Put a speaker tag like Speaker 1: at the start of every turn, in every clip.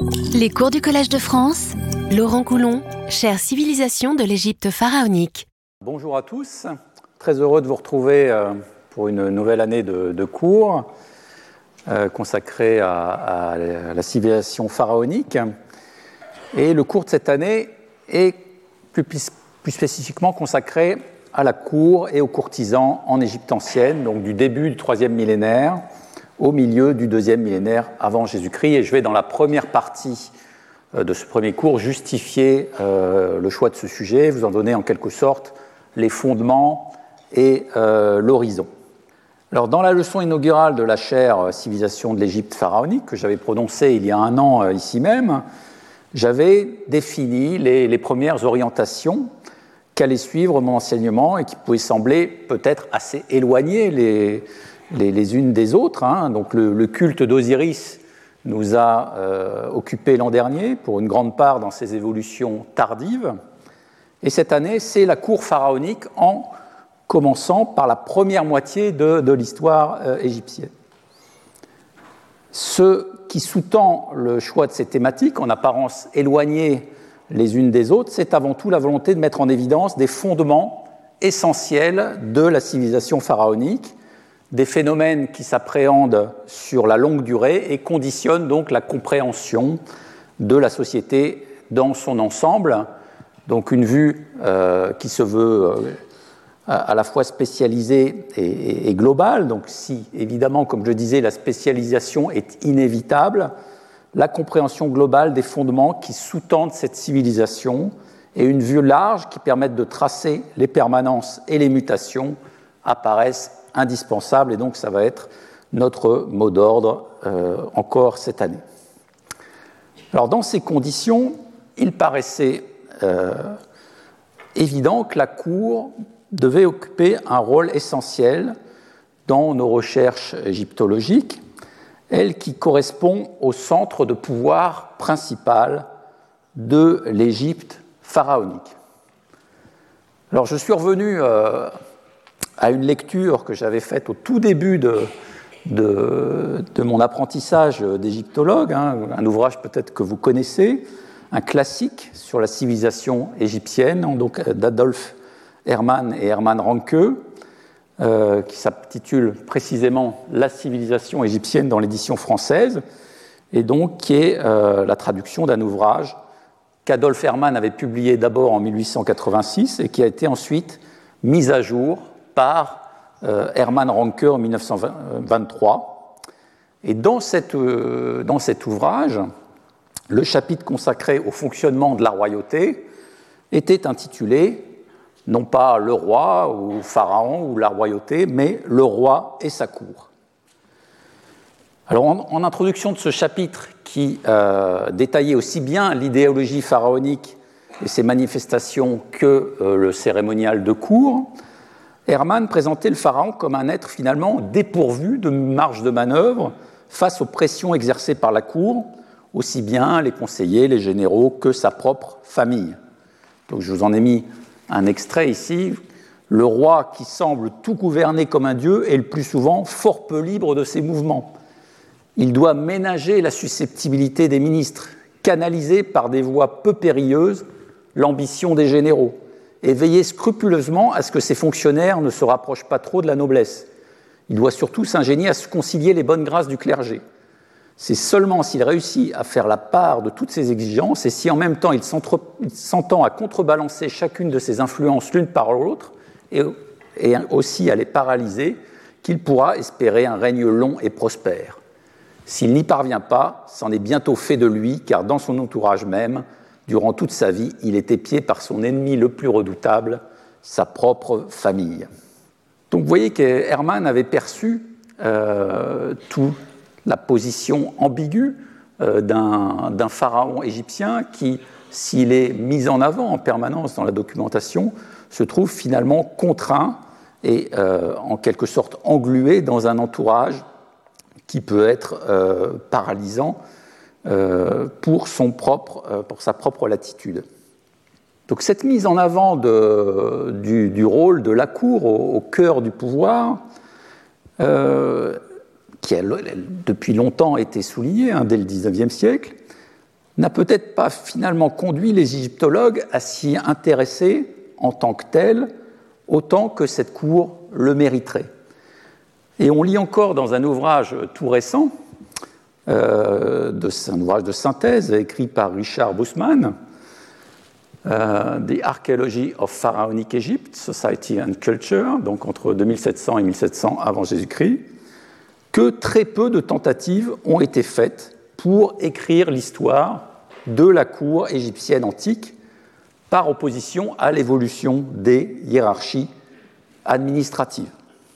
Speaker 1: Les cours du Collège de France, Laurent Coulon, chère civilisation de l'Égypte pharaonique.
Speaker 2: Bonjour à tous, très heureux de vous retrouver pour une nouvelle année de cours consacrée à la civilisation pharaonique. Et le cours de cette année est plus spécifiquement consacré à la cour et aux courtisans en Égypte ancienne, donc du début du 3e millénaire au milieu du 2e millénaire avant Jésus-Christ. Et je vais, dans la première partie de ce premier cours, justifier le choix de ce sujet, vous en donner en quelque sorte les fondements et l'horizon. Alors, dans la leçon inaugurale de la chaire Civilisation de l'Égypte pharaonique, que j'avais prononcée il y a un an ici même, j'avais défini les premières orientations qu'allait suivre mon enseignement et qui pouvaient sembler peut-être assez éloignées les unes des autres. Donc le culte d'Osiris nous a occupés l'an dernier, pour une grande part dans ses évolutions tardives. Et cette année, c'est la cour pharaonique, en commençant par la première moitié de l'histoire égyptienne. Ce qui sous-tend le choix de ces thématiques, en apparence éloignées les unes des autres, c'est avant tout la volonté de mettre en évidence des fondements essentiels de la civilisation pharaonique, des phénomènes qui s'appréhendent sur la longue durée et conditionnent donc la compréhension de la société dans son ensemble. Donc une vue qui se veut à la fois spécialisée et globale. Donc si, évidemment, comme je disais, la spécialisation est inévitable, la compréhension globale des fondements qui sous-tendent cette civilisation et une vue large qui permette de tracer les permanences et les mutations apparaissent indispensables, et donc ça va être notre mot d'ordre encore cette année. Alors dans ces conditions, il paraissait évident que la cour devait occuper un rôle essentiel dans nos recherches égyptologiques, elle qui correspond au centre de pouvoir principal de l'Égypte pharaonique. Alors je suis revenu à une lecture que j'avais faite au tout début de mon apprentissage d'égyptologue, un ouvrage peut-être que vous connaissez, un classique sur la civilisation égyptienne, donc d'Adolf Hermann et Hermann Ranke, qui s'intitule précisément « La civilisation égyptienne » dans l'édition française, et donc qui est la traduction d'un ouvrage qu'Adolf Hermann avait publié d'abord en 1886 et qui a été ensuite mis à jour par Hermann Ranke en 1923. Et dans cet ouvrage, le chapitre consacré au fonctionnement de la royauté était intitulé non pas le roi ou pharaon ou la royauté, mais le roi et sa cour. Alors en introduction de ce chapitre qui détaillait aussi bien l'idéologie pharaonique et ses manifestations que le cérémonial de cour, Hermann présentait le pharaon comme un être finalement dépourvu de marge de manœuvre face aux pressions exercées par la cour, aussi bien les conseillers, les généraux que sa propre famille. Donc je vous en ai mis un extrait ici. Le roi qui semble tout gouverner comme un dieu est le plus souvent fort peu libre de ses mouvements. Il doit ménager la susceptibilité des ministres, canaliser par des voies peu périlleuses l'ambition des généraux et veiller scrupuleusement à ce que ses fonctionnaires ne se rapprochent pas trop de la noblesse. Il doit surtout s'ingénier à se concilier les bonnes grâces du clergé. C'est seulement s'il réussit à faire la part de toutes ces exigences et si en même temps il s'entend à contrebalancer chacune de ces influences l'une par l'autre et aussi à les paralyser qu'il pourra espérer un règne long et prospère. S'il n'y parvient pas, c'en est bientôt fait de lui, car dans son entourage même, durant toute sa vie, il est épié par son ennemi le plus redoutable, sa propre famille. Donc vous voyez qu'Hermann avait perçu toute la position ambiguë d'un pharaon égyptien qui, s'il est mis en avant en permanence dans la documentation, se trouve finalement contraint et en quelque sorte englué dans un entourage qui peut être paralysant pour sa propre latitude. Donc cette mise en avant du rôle de la cour au cœur du pouvoir, qui a depuis longtemps été soulignée dès le XIXe siècle, n'a peut-être pas finalement conduit les égyptologues à s'y intéresser en tant que tel, autant que cette cour le mériterait. Et on lit encore dans un ouvrage tout récent, un ouvrage de synthèse écrit par Richard Bussmann, The Archaeology of Pharaonic Egypt, Society and Culture, donc entre 2700 et 1700 avant Jésus-Christ, que très peu de tentatives ont été faites pour écrire l'histoire de la cour égyptienne antique par opposition à l'évolution des hiérarchies administratives.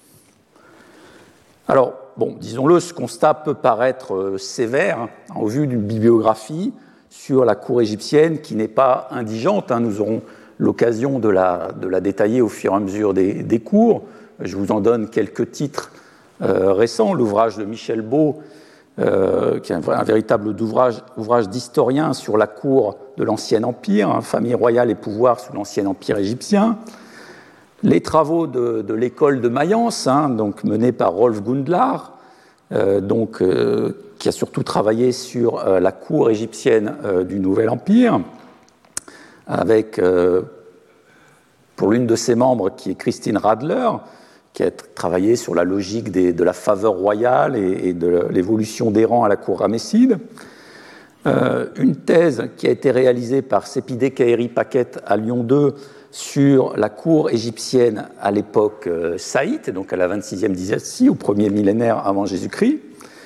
Speaker 2: Alors, bon, disons-le, ce constat peut paraître sévère au vu d'une bibliographie sur la cour égyptienne qui n'est pas indigente. Nous aurons l'occasion de la détailler au fur et à mesure des cours. Je vous en donne quelques titres récents. L'ouvrage de Michel Beau, qui est un véritable ouvrage d'historien sur la cour de l'Ancien Empire, famille royale et pouvoir sous l'Ancien Empire égyptien. Les travaux de l'école de Mayence, donc menés par Rolf Gundlar, qui a surtout travaillé sur la cour égyptienne du Nouvel Empire, avec, pour l'une de ses membres, qui est Christine Radler, qui a travaillé sur la logique de la faveur royale et de l'évolution des rangs à la cour ramesside. Une thèse qui a été réalisée par Sepideh Kaeri Paquette à Lyon 2 sur la cour égyptienne à l'époque saïte, donc à la 26e dynastie, au premier millénaire avant Jésus-Christ.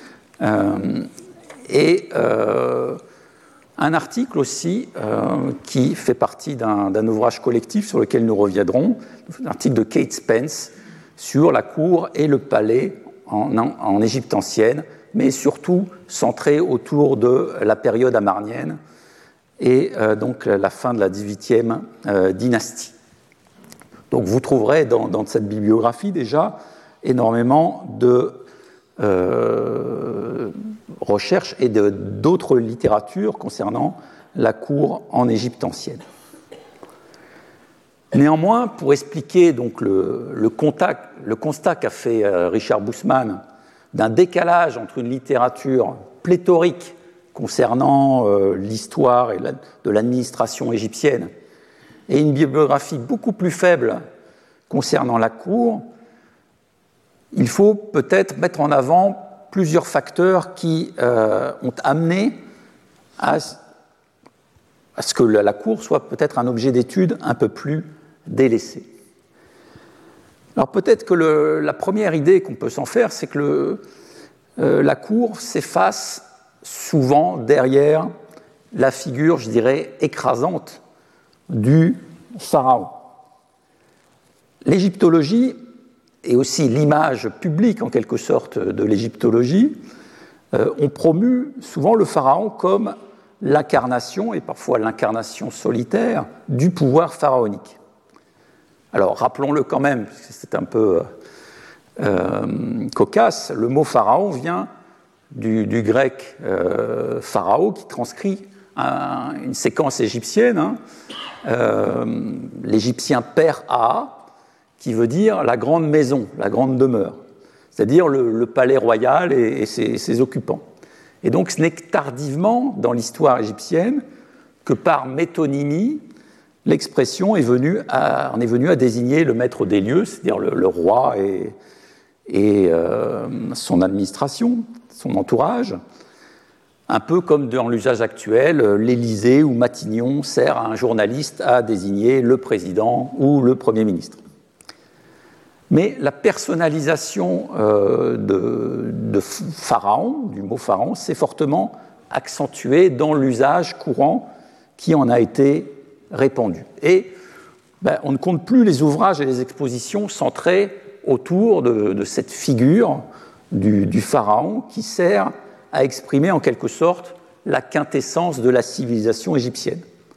Speaker 2: Et un article aussi qui fait partie d'un ouvrage collectif sur lequel nous reviendrons, un article de Kate Spence sur la cour et le palais en Égypte ancienne, mais surtout centré autour de la période amarnienne et donc la fin de la 18e dynastie. Donc vous trouverez dans cette bibliographie déjà énormément de recherches et d'autres littératures concernant la cour en Égypte ancienne. Néanmoins, pour expliquer donc le constat qu'a fait Richard Bussmann d'un décalage entre une littérature pléthorique concernant l'histoire de l'administration égyptienne et une bibliographie beaucoup plus faible concernant la cour, il faut peut-être mettre en avant plusieurs facteurs qui ont amené à ce que la cour soit peut-être un objet d'étude un peu plus délaissé. Alors peut-être que la première idée qu'on peut s'en faire, c'est que la cour s'efface souvent derrière la figure, je dirais, écrasante du pharaon. L'égyptologie, et aussi l'image publique en quelque sorte de l'égyptologie, ont promu souvent le pharaon comme l'incarnation, et parfois l'incarnation solitaire, du pouvoir pharaonique. Alors rappelons-le quand même, parce que c'est un peu cocasse, le mot pharaon vient du grec pharaon, qui transcrit une séquence égyptienne, l'égyptien Per-A, qui veut dire la grande maison, la grande demeure, c'est-à-dire le palais royal et ses occupants. Et donc ce n'est que tardivement, dans l'histoire égyptienne, que par métonymie, l'expression en est venue à désigner le maître des lieux, c'est-à-dire le roi et son administration, son entourage, un peu comme dans l'usage actuel, l'Élysée ou Matignon sert à un journaliste à désigner le président ou le Premier ministre. Mais la personnalisation de pharaon, du mot pharaon, s'est fortement accentuée dans l'usage courant qui en a été répandu. Et on ne compte plus les ouvrages et les expositions centrés autour de cette figure du pharaon qui sert à exprimer en quelque sorte la quintessence de la civilisation égyptienne.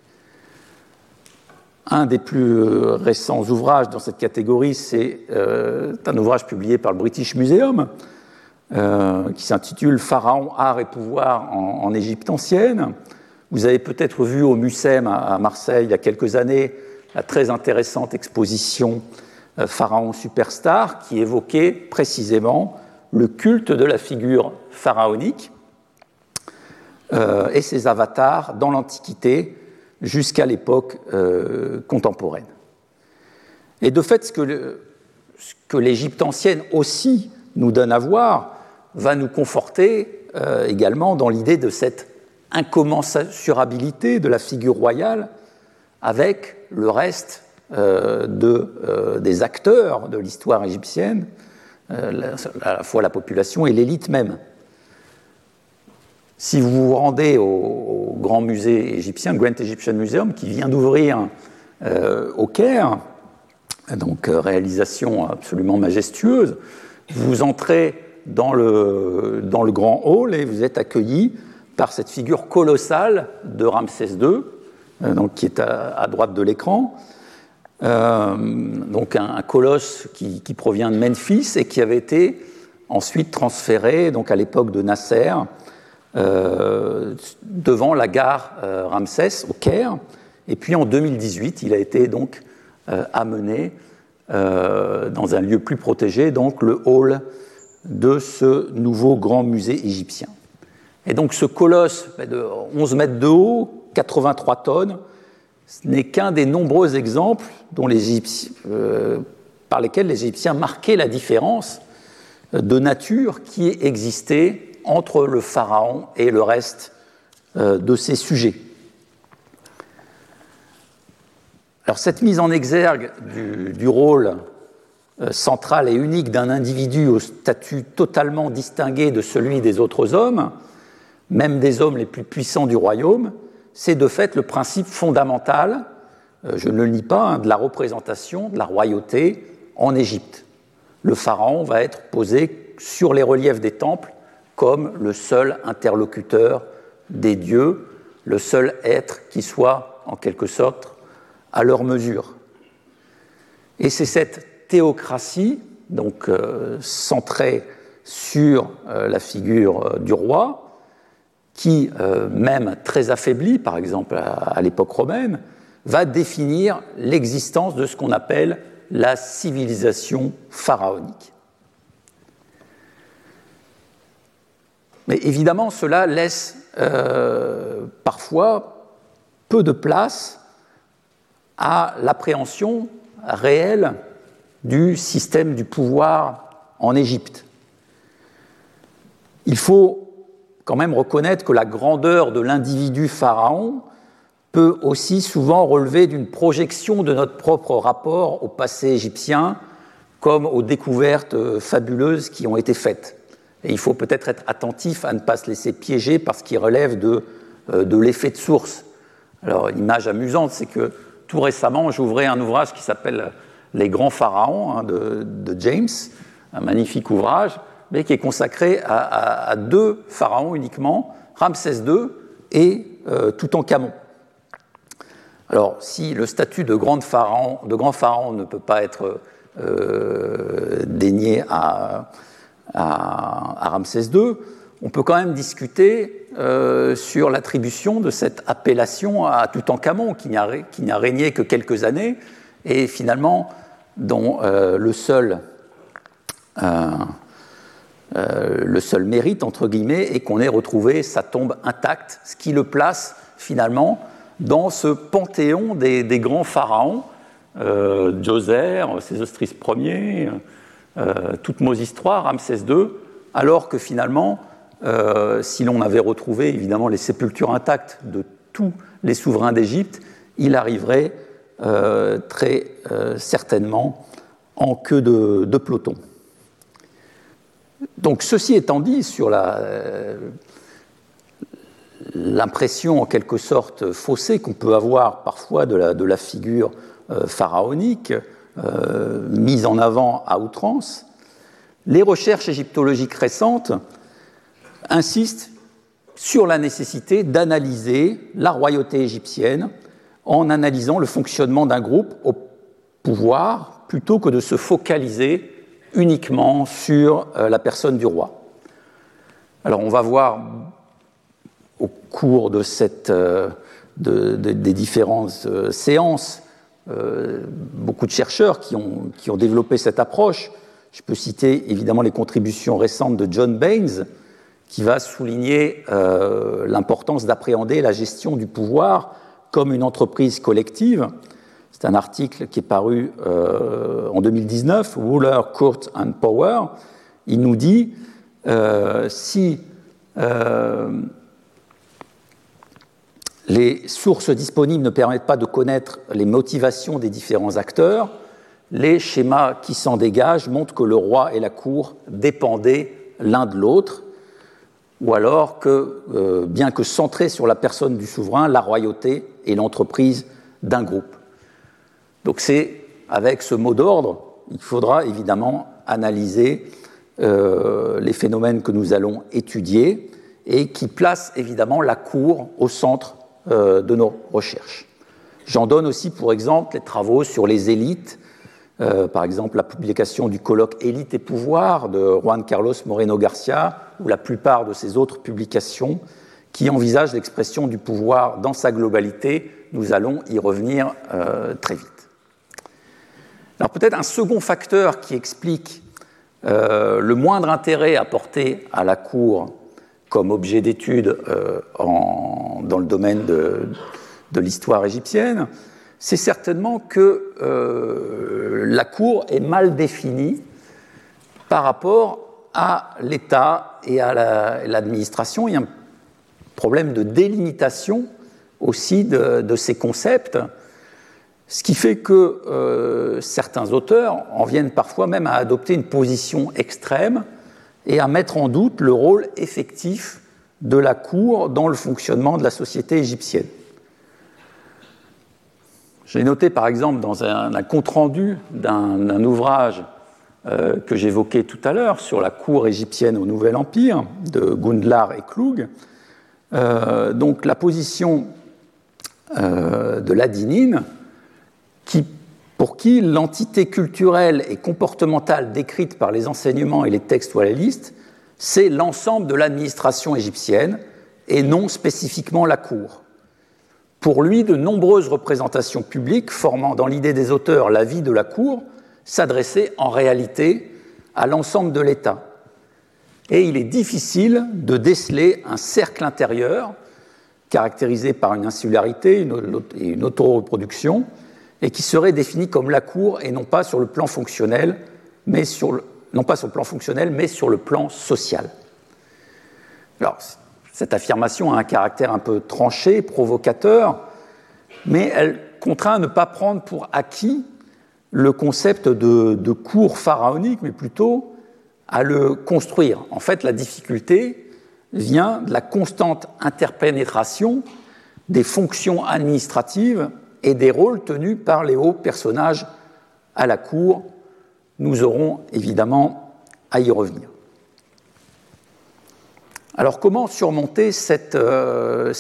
Speaker 2: Un des plus récents ouvrages dans cette catégorie, c'est un ouvrage publié par le British Museum qui s'intitule « Pharaon, art et pouvoir en Égypte ancienne ». Vous avez peut-être vu au Mucem à Marseille il y a quelques années la très intéressante exposition Pharaon Superstar qui évoquait précisément le culte de la figure pharaonique et ses avatars dans l'Antiquité jusqu'à l'époque contemporaine. Et de fait, ce que l'Égypte ancienne aussi nous donne à voir va nous conforter également dans l'idée de cette incommensurabilité de la figure royale avec le reste des acteurs de l'histoire égyptienne, à la fois la population et l'élite même. Si vous vous rendez au grand musée égyptien, Grand Egyptian Museum, qui vient d'ouvrir au Caire, donc réalisation absolument majestueuse, vous entrez dans le grand hall et vous êtes accueilli par cette figure colossale de Ramsès II, donc qui est à droite de l'écran, donc un colosse qui provient de Memphis et qui avait été ensuite transféré donc à l'époque de Nasser devant la gare Ramsès au Caire, et puis en 2018 il a été donc amené dans un lieu plus protégé, donc le hall de ce nouveau grand musée égyptien. Et donc ce colosse de 11 mètres de haut, 83 tonnes, ce n'est qu'un des nombreux exemples par lesquels les Égyptiens marquaient la différence de nature qui existait entre le pharaon et le reste de ses sujets. Alors cette mise en exergue du rôle central et unique d'un individu au statut totalement distingué de celui des autres hommes, même des hommes les plus puissants du royaume, c'est de fait le principe fondamental, je ne le nie pas, de la représentation de la royauté en Égypte. Le pharaon va être posé sur les reliefs des temples comme le seul interlocuteur des dieux, le seul être qui soit en quelque sorte à leur mesure. Et c'est cette théocratie, donc centrée sur la figure du roi, qui, même très affaiblie, par exemple à l'époque romaine, va définir l'existence de ce qu'on appelle la civilisation pharaonique. Mais évidemment, cela laisse parfois peu de place à l'appréhension réelle du système du pouvoir en Égypte. Il faut quand même reconnaître que la grandeur de l'individu pharaon peut aussi souvent relever d'une projection de notre propre rapport au passé égyptien, comme aux découvertes fabuleuses qui ont été faites. Et il faut peut-être être attentif à ne pas se laisser piéger par ce qui relève de l'effet de source. Alors, une image amusante, c'est que tout récemment, j'ouvrais un ouvrage qui s'appelle « Les grands pharaons » de James, un magnifique ouvrage, mais qui est consacré à deux pharaons uniquement, Ramsès II et Toutankhamon. Alors, si le statut de grand pharaon ne peut pas être dénié à Ramsès II, on peut quand même discuter sur l'attribution de cette appellation à Toutankhamon, qui n'a régné que quelques années, et finalement dont le seul mérite, entre guillemets, est qu'on ait retrouvé sa tombe intacte, ce qui le place finalement dans ce panthéon des grands pharaons, Djoser, Sésostris Ier, Toutmosis III, Ramsès II, alors que finalement, si l'on avait retrouvé évidemment les sépultures intactes de tous les souverains d'Égypte, il arriverait très certainement en queue de peloton. Donc, ceci étant dit, sur l'impression en quelque sorte faussée qu'on peut avoir parfois de la figure pharaonique, mise en avant à outrance, les recherches égyptologiques récentes insistent sur la nécessité d'analyser la royauté égyptienne en analysant le fonctionnement d'un groupe au pouvoir plutôt que de se focaliser uniquement sur la personne du roi. Alors on va voir au cours de des différentes séances beaucoup de chercheurs qui ont développé cette approche. Je peux citer évidemment les contributions récentes de John Baines, qui va souligner l'importance d'appréhender la gestion du pouvoir comme une entreprise collective. C'est un article qui est paru en 2019, Ruler, Court and Power. Il nous dit si les sources disponibles ne permettent pas de connaître les motivations des différents acteurs, les schémas qui s'en dégagent montrent que le roi et la cour dépendaient l'un de l'autre, ou alors que, bien que centrés sur la personne du souverain, la royauté est l'entreprise d'un groupe. Donc c'est avec ce mot d'ordre, il faudra évidemment analyser les phénomènes que nous allons étudier et qui placent évidemment la cour au centre de nos recherches. J'en donne aussi pour exemple les travaux sur les élites, par exemple la publication du colloque Élites et pouvoir de Juan Carlos Moreno Garcia, ou la plupart de ses autres publications qui envisagent l'expression du pouvoir dans sa globalité. Nous allons y revenir très vite. Alors peut-être un second facteur qui explique le moindre intérêt apporté à la cour comme objet d'étude dans le domaine de l'histoire égyptienne, c'est certainement que la cour est mal définie par rapport à l'État et à l'administration. Il y a un problème de délimitation aussi de ces concepts, ce qui fait que certains auteurs en viennent parfois même à adopter une position extrême et à mettre en doute le rôle effectif de la cour dans le fonctionnement de la société égyptienne. J'ai noté par exemple dans un compte-rendu d'un ouvrage que j'évoquais tout à l'heure sur la cour égyptienne au Nouvel Empire de Gundlar et Klug, donc la position de l'Adinine, pour qui l'entité culturelle et comportementale décrite par les enseignements et les textes oualalistes, c'est l'ensemble de l'administration égyptienne et non spécifiquement la cour. Pour lui, de nombreuses représentations publiques formant dans l'idée des auteurs la vie de la cour s'adressaient en réalité à l'ensemble de l'État. Et il est difficile de déceler un cercle intérieur caractérisé par une insularité et une auto-reproduction et qui serait défini comme la cour et non pas sur le plan fonctionnel, mais sur le plan social. Alors, cette affirmation a un caractère un peu tranché, provocateur, mais elle contraint à ne pas prendre pour acquis le concept de cour pharaonique, mais plutôt à le construire. En fait, la difficulté vient de la constante interpénétration des fonctions administratives et des rôles tenus par les hauts personnages à la cour. Nous aurons évidemment à y revenir. Alors, comment surmonter cette difficulté ?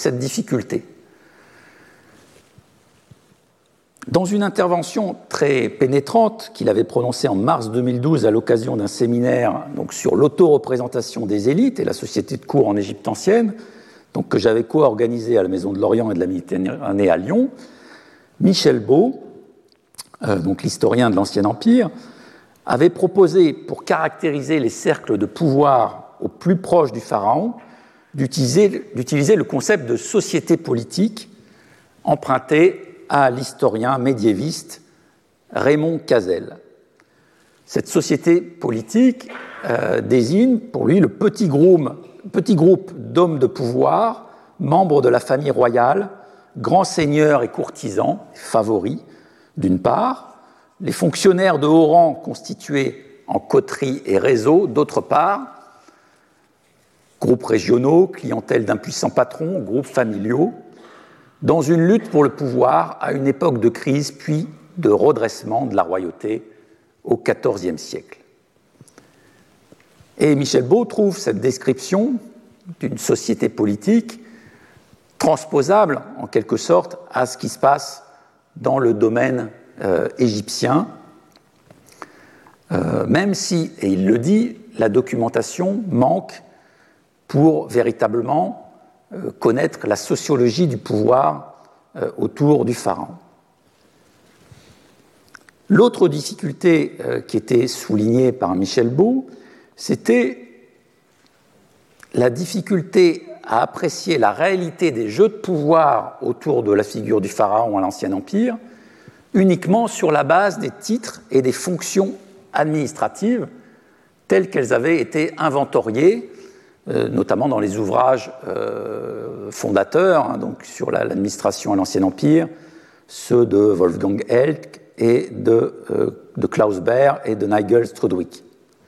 Speaker 2: Dans une intervention très pénétrante qu'il avait prononcée en mars 2012 à l'occasion d'un séminaire donc, sur l'autoreprésentation des élites et la société de cour en Égypte ancienne, donc, que j'avais co-organisé à la Maison de l'Orient et de la Méditerranée à Lyon, Michel Beau, donc l'historien de l'Ancien Empire, avait proposé, pour caractériser les cercles de pouvoir au plus proche du pharaon, d'utiliser le concept de société politique emprunté à l'historien médiéviste Raymond Cazel. Cette société politique désigne pour lui le petit groupe d'hommes de pouvoir, membres de la famille royale, grands seigneurs et courtisans, favoris, d'une part, les fonctionnaires de haut rang constitués en coteries et réseaux, d'autre part, groupes régionaux, clientèle d'impuissants patrons, groupes familiaux, dans une lutte pour le pouvoir à une époque de crise puis de redressement de la royauté au XIVe siècle. Et Michel Beau trouve cette description d'une société politique transposable, en quelque sorte, à ce qui se passe dans le domaine égyptien, même si, et il le dit, la documentation manque pour véritablement connaître la sociologie du pouvoir autour du pharaon. L'autre difficulté qui était soulignée par Michel Beau, c'était la difficulté à apprécier la réalité des jeux de pouvoir autour de la figure du pharaon à l'Ancien Empire uniquement sur la base des titres et des fonctions administratives telles qu'elles avaient été inventoriées, notamment dans les ouvrages fondateurs, hein, donc sur l'administration à l'Ancien Empire, ceux de Wolfgang Elck et de Klaus Baer et de Nigel Strudwick.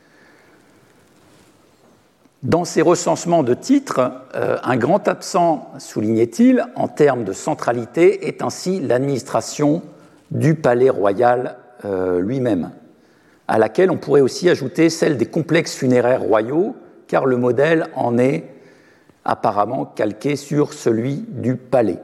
Speaker 2: Dans ces recensements de titres, un grand absent, soulignait-il, en termes de centralité, est ainsi l'administration du palais royal lui-même, à laquelle on pourrait aussi ajouter celle des complexes funéraires royaux, car le modèle en est apparemment calqué sur celui du palais.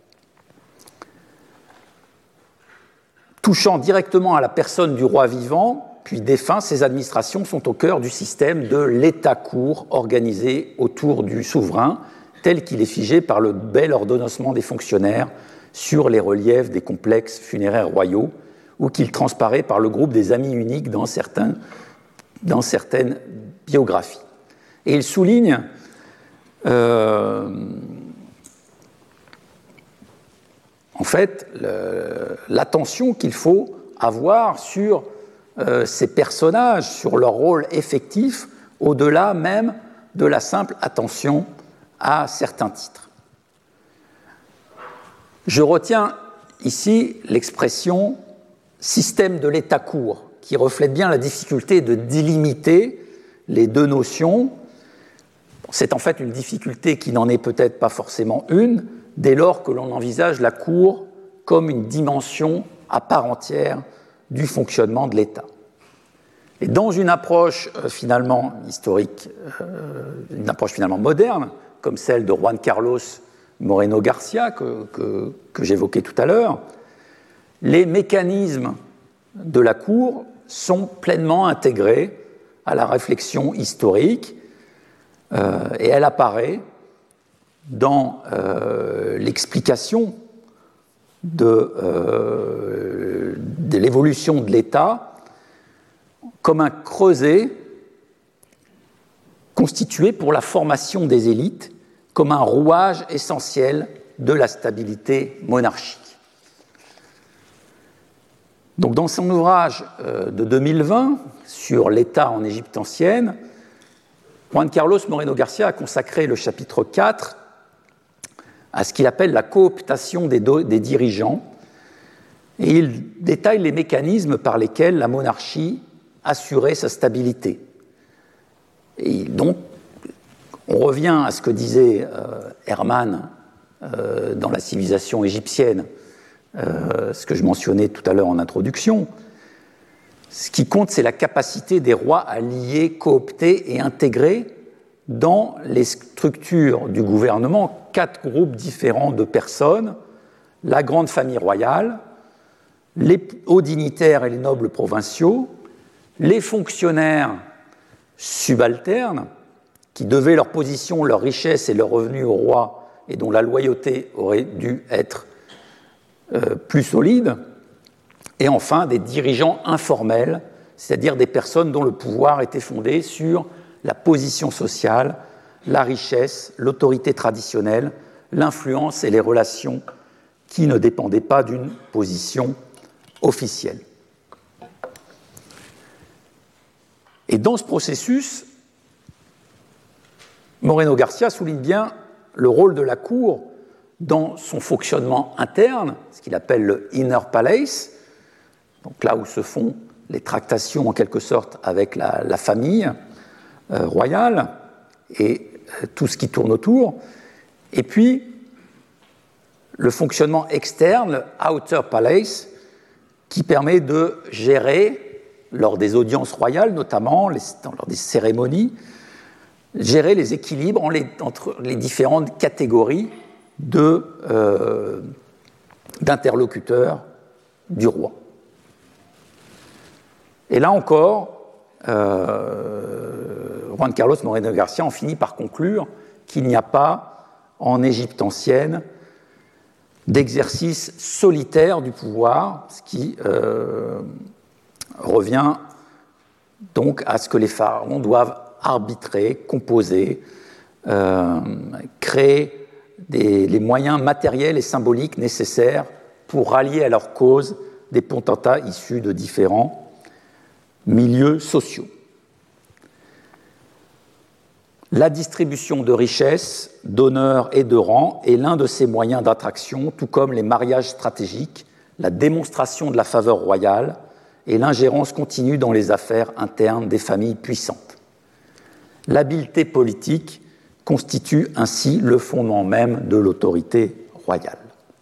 Speaker 2: Touchant directement à la personne du roi vivant, puis défunt, ces administrations sont au cœur du système de l'État-cour organisé autour du souverain, tel qu'il est figé par le bel ordonnancement des fonctionnaires sur les reliefs des complexes funéraires royaux, ou qu'il transparaît par le groupe des amis uniques dans certaines biographies. Et il souligne en fait l'attention qu'il faut avoir sur ces personnages, sur leur rôle effectif, au-delà même de la simple attention à certains titres. Je retiens ici l'expression « système de l'État-cour » qui reflète bien la difficulté de délimiter les deux notions. C'est en fait une difficulté qui n'en est peut-être pas forcément une, dès lors que l'on envisage la cour comme une dimension à part entière du fonctionnement de l'État. Et dans une approche finalement historique, une approche finalement moderne, comme celle de Juan Carlos Moreno Garcia, que j'évoquais tout à l'heure, les mécanismes de la cour sont pleinement intégrés à la réflexion historique et elle apparaît dans l'explication de l'évolution de l'État comme un creuset constitué pour la formation des élites, comme un rouage essentiel de la stabilité monarchique. Donc, dans son ouvrage de 2020 sur l'État en Égypte ancienne, Juan Carlos Moreno Garcia a consacré le chapitre 4 à ce qu'il appelle la cooptation des dirigeants, et il détaille les mécanismes par lesquels la monarchie assurait sa stabilité. Et donc, on revient à ce que disait Hermann dans la civilisation égyptienne, ce que je mentionnais tout à l'heure en introduction. Ce qui compte, c'est la capacité des rois à lier, coopter et intégrer dans les structures du gouvernement 4 groupes différents de personnes: la grande famille royale, les hauts dignitaires et les nobles provinciaux, les fonctionnaires subalternes qui devaient leur position, leur richesse et leurs revenus au roi et dont la loyauté aurait dû être plus solide, et enfin des dirigeants informels, c'est-à-dire des personnes dont le pouvoir était fondé sur la position sociale, la richesse, l'autorité traditionnelle, l'influence et les relations qui ne dépendaient pas d'une position officielle. Et dans ce processus, Moreno Garcia souligne bien le rôle de la cour dans son fonctionnement interne, ce qu'il appelle le inner palace, donc là où se font les tractations en quelque sorte avec la famille royale et tout ce qui tourne autour, et puis le fonctionnement externe, le outer palace, qui permet de gérer, lors des audiences royales notamment, lors des cérémonies, gérer les équilibres entre les différentes catégories d'interlocuteurs du roi. Et là encore, Juan Carlos Moreno Garcia en finit par conclure qu'il n'y a pas, en Égypte ancienne, d'exercice solitaire du pouvoir, ce qui revient donc à ce que les pharaons doivent arbitrer, composer créer les moyens matériels et symboliques nécessaires pour rallier à leur cause des potentats issus de différents milieux sociaux. La distribution de richesses, d'honneur et de rang est l'un de ces moyens d'attraction, tout comme les mariages stratégiques, la démonstration de la faveur royale et l'ingérence continue dans les affaires internes des familles puissantes. L'habileté politique constitue ainsi le fondement même de l'autorité royale.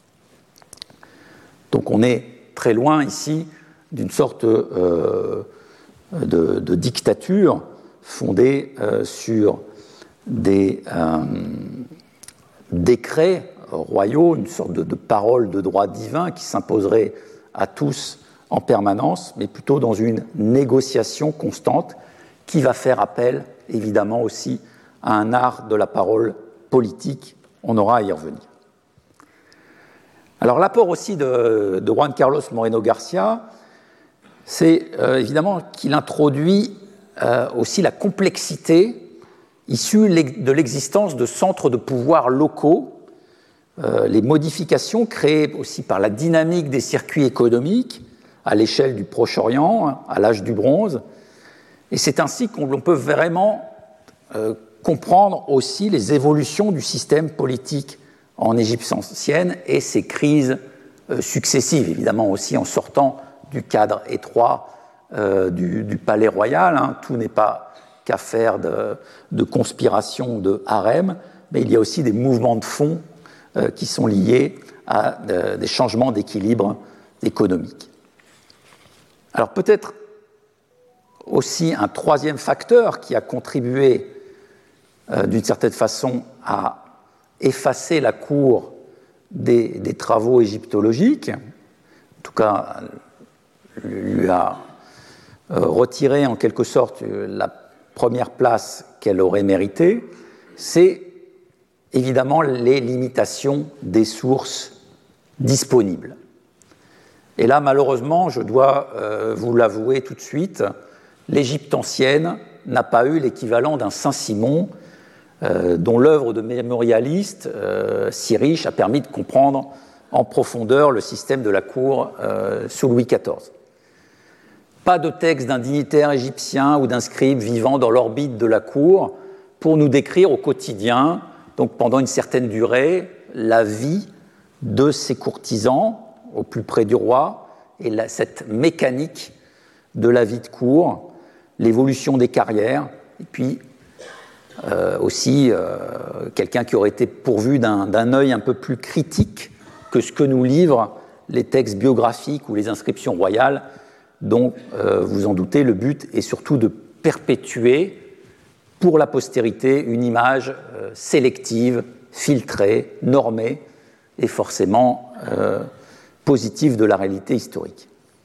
Speaker 2: Donc on est très loin ici d'une sorte de dictature fondée sur des décrets royaux, une sorte de parole de droit divin qui s'imposerait à tous en permanence, mais plutôt dans une négociation constante qui va faire appel, évidemment, aussi à un art de la parole politique. On aura à y revenir. Alors, l'apport aussi de Juan Carlos Moreno García, c'est évidemment qu'il introduit aussi la complexité issue de l'existence de centres de pouvoir locaux, les modifications créées aussi par la dynamique des circuits économiques à l'échelle du Proche-Orient, à l'âge du bronze. Et c'est ainsi qu'on peut vraiment comprendre aussi les évolutions du système politique en Égypte ancienne et ses crises successives, évidemment aussi en sortant du cadre étroit du palais royal. Tout n'est pas qu'affaire de conspiration, de harem, mais il y a aussi des mouvements de fond qui sont liés à des changements d'équilibre économique. Alors peut-être aussi un troisième facteur qui a contribué d'une certaine façon à effacer la cour des travaux égyptologiques, en tout cas lui a retiré en quelque sorte la première place qu'elle aurait méritée, c'est évidemment les limitations des sources disponibles. Et là, malheureusement, je dois vous l'avouer tout de suite, l'Égypte ancienne n'a pas eu l'équivalent d'un Saint-Simon, dont l'œuvre de mémorialiste si riche a permis de comprendre en profondeur le système de la cour sous Louis XIV. Pas de texte d'un dignitaire égyptien ou d'un scribe vivant dans l'orbite de la cour pour nous décrire au quotidien, donc pendant une certaine durée, la vie de ces courtisans au plus près du roi et cette mécanique de la vie de cour, l'évolution des carrières, et puis aussi quelqu'un qui aurait été pourvu d'un œil un peu plus critique que ce que nous livrent les textes biographiques ou les inscriptions royales, dont, vous en doutez, le but est surtout de perpétuer pour la postérité une image sélective, filtrée, normée et forcément positive de la réalité historique.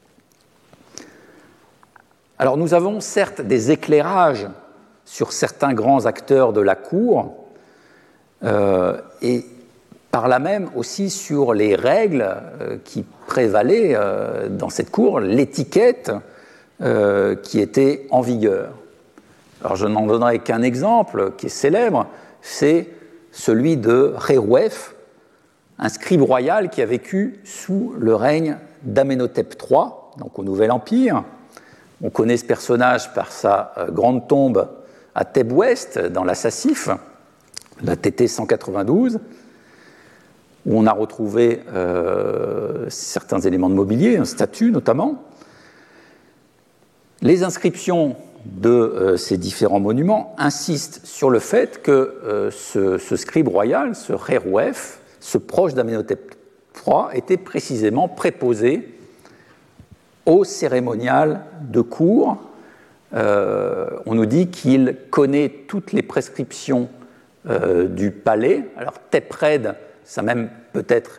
Speaker 2: Alors nous avons certes des éclairages sur certains grands acteurs de la cour et par là même aussi sur les règles qui prévalaient dans cette cour, l'étiquette qui était en vigueur. Alors je n'en donnerai qu'un exemple qui est célèbre, c'est celui de Rérouef, un scribe royal qui a vécu sous le règne d'Amenhotep III, donc au Nouvel Empire. On connaît ce personnage par sa grande tombe à Thèbes-Ouest, dans la Sassif, la TT 192, où on a retrouvé certains éléments de mobilier, un statue notamment. Les inscriptions de ces différents monuments insistent sur le fait que ce scribe royal, ce Rérouef, ce proche d'Amenhotep III, était précisément préposé au cérémonial de cour. On nous dit qu'il connaît toutes les prescriptions du palais. Alors Tepred, ça même peut-être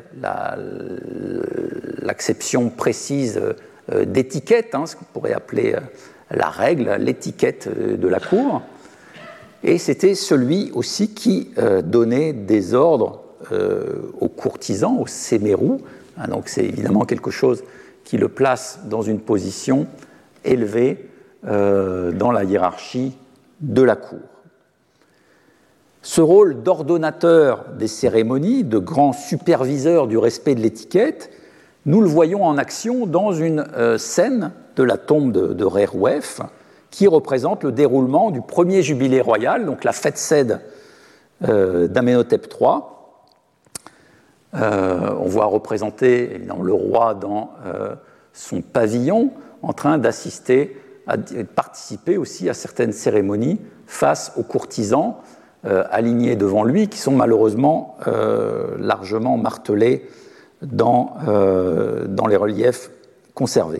Speaker 2: l'acception précise d'étiquette, ce qu'on pourrait appeler la règle, l'étiquette de la cour. Et c'était celui aussi qui donnait des ordres aux courtisans, aux sémérous. Donc c'est évidemment quelque chose qui le place dans une position élevée dans la hiérarchie de la cour. Ce rôle d'ordonnateur des cérémonies, de grand superviseur du respect de l'étiquette, nous le voyons en action dans une scène de la tombe de Rerwef, qui représente le déroulement du premier jubilé royal, donc la fête Sed d'Amenhotep III. On voit représenter évidemment, le roi dans son pavillon, en train d'assister, de participer aussi à certaines cérémonies face aux courtisans alignés devant lui, qui sont malheureusement largement martelés dans les reliefs conservés.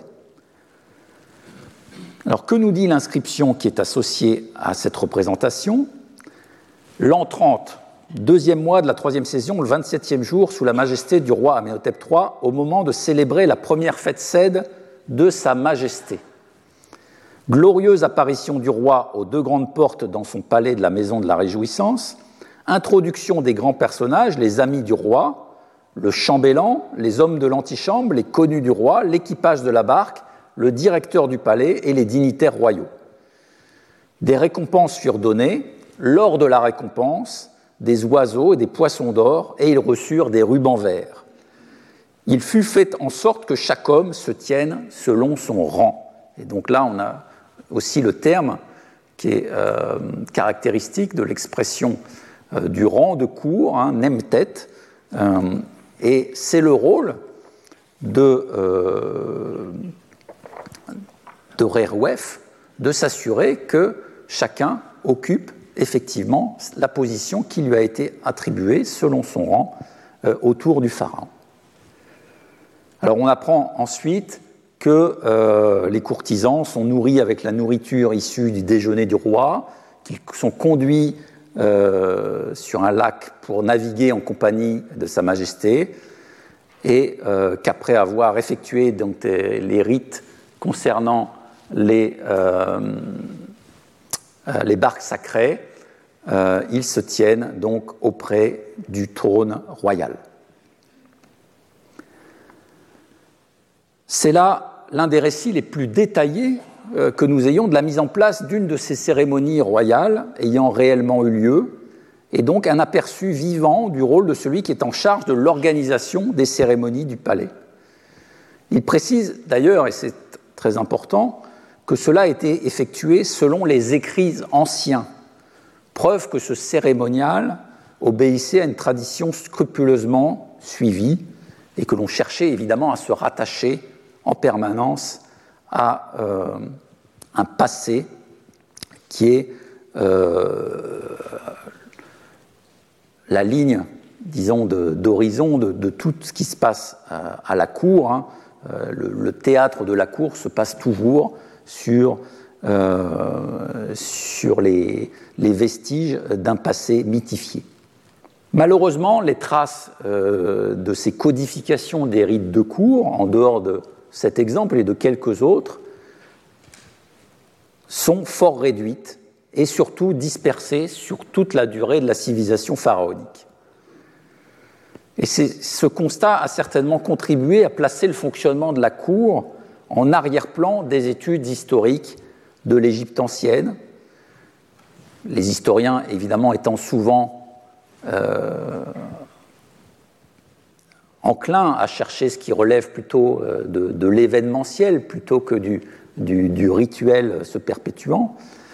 Speaker 2: Alors, que nous dit l'inscription qui est associée à cette représentation ? L'an 30, deuxième mois de la troisième saison, le 27e jour, sous la majesté du roi Amenhotep III, au moment de célébrer la première fête Sed de sa majesté. Glorieuse apparition du roi aux deux grandes portes dans son palais de la Maison de la Réjouissance, introduction des grands personnages, les amis du roi, le chambellan, les hommes de l'antichambre, les connus du roi, l'équipage de la barque, le directeur du palais et les dignitaires royaux. Des récompenses furent données. Lors de la récompense, des oiseaux et des poissons d'or, et ils reçurent des rubans verts. Il fut fait en sorte que chaque homme se tienne selon son rang. Et donc là, on a aussi le terme qui est caractéristique de l'expression du rang de cour, nemtet, et c'est le rôle de Rerwef de s'assurer que chacun occupe effectivement la position qui lui a été attribuée selon son rang autour du pharaon. Alors on apprend ensuite que les courtisans sont nourris avec la nourriture issue du déjeuner du roi, qu'ils sont conduits sur un lac pour naviguer en compagnie de Sa Majesté, et qu'après avoir effectué donc, les rites concernant les barques sacrées, ils se tiennent donc auprès du trône royal. C'est là l'un des récits les plus détaillés que nous ayons de la mise en place d'une de ces cérémonies royales ayant réellement eu lieu, et donc un aperçu vivant du rôle de celui qui est en charge de l'organisation des cérémonies du palais. Il précise d'ailleurs, et c'est très important, que cela a été effectué selon les écrits anciens, preuve que ce cérémonial obéissait à une tradition scrupuleusement suivie et que l'on cherchait évidemment à se rattacher en permanence à un passé qui est la ligne, disons, d'horizon de tout ce qui se passe à la cour. Le théâtre de la cour se passe toujours sur les vestiges d'un passé mythifié. Malheureusement, les traces de ces codifications des rites de cour, en dehors de cet exemple et de quelques autres, sont fort réduites et surtout dispersées sur toute la durée de la civilisation pharaonique. Et ce constat a certainement contribué à placer le fonctionnement de la cour en arrière-plan des études historiques de l'Égypte ancienne, les historiens évidemment étant souvent enclins à chercher ce qui relève plutôt de l'événementiel plutôt que du rituel se perpétuant.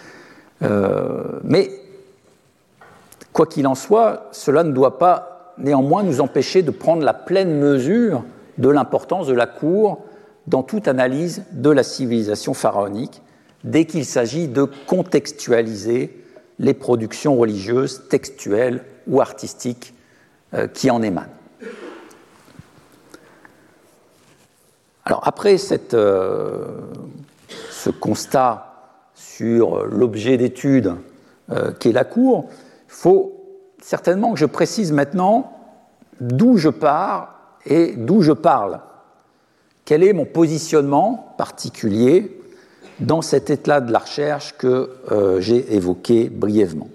Speaker 2: Mais quoi qu'il en soit, cela ne doit pas néanmoins nous empêcher de prendre la pleine mesure de l'importance de la cour dans toute analyse de la civilisation pharaonique, dès qu'il s'agit de contextualiser les productions religieuses, textuelles ou artistiques qui en émanent. Alors après ce constat sur l'objet d'étude qu'est la cour, il faut certainement que je précise maintenant d'où je pars et d'où je parle. Quel est mon positionnement particulier dans cet état de la recherche que j'ai évoqué brièvement.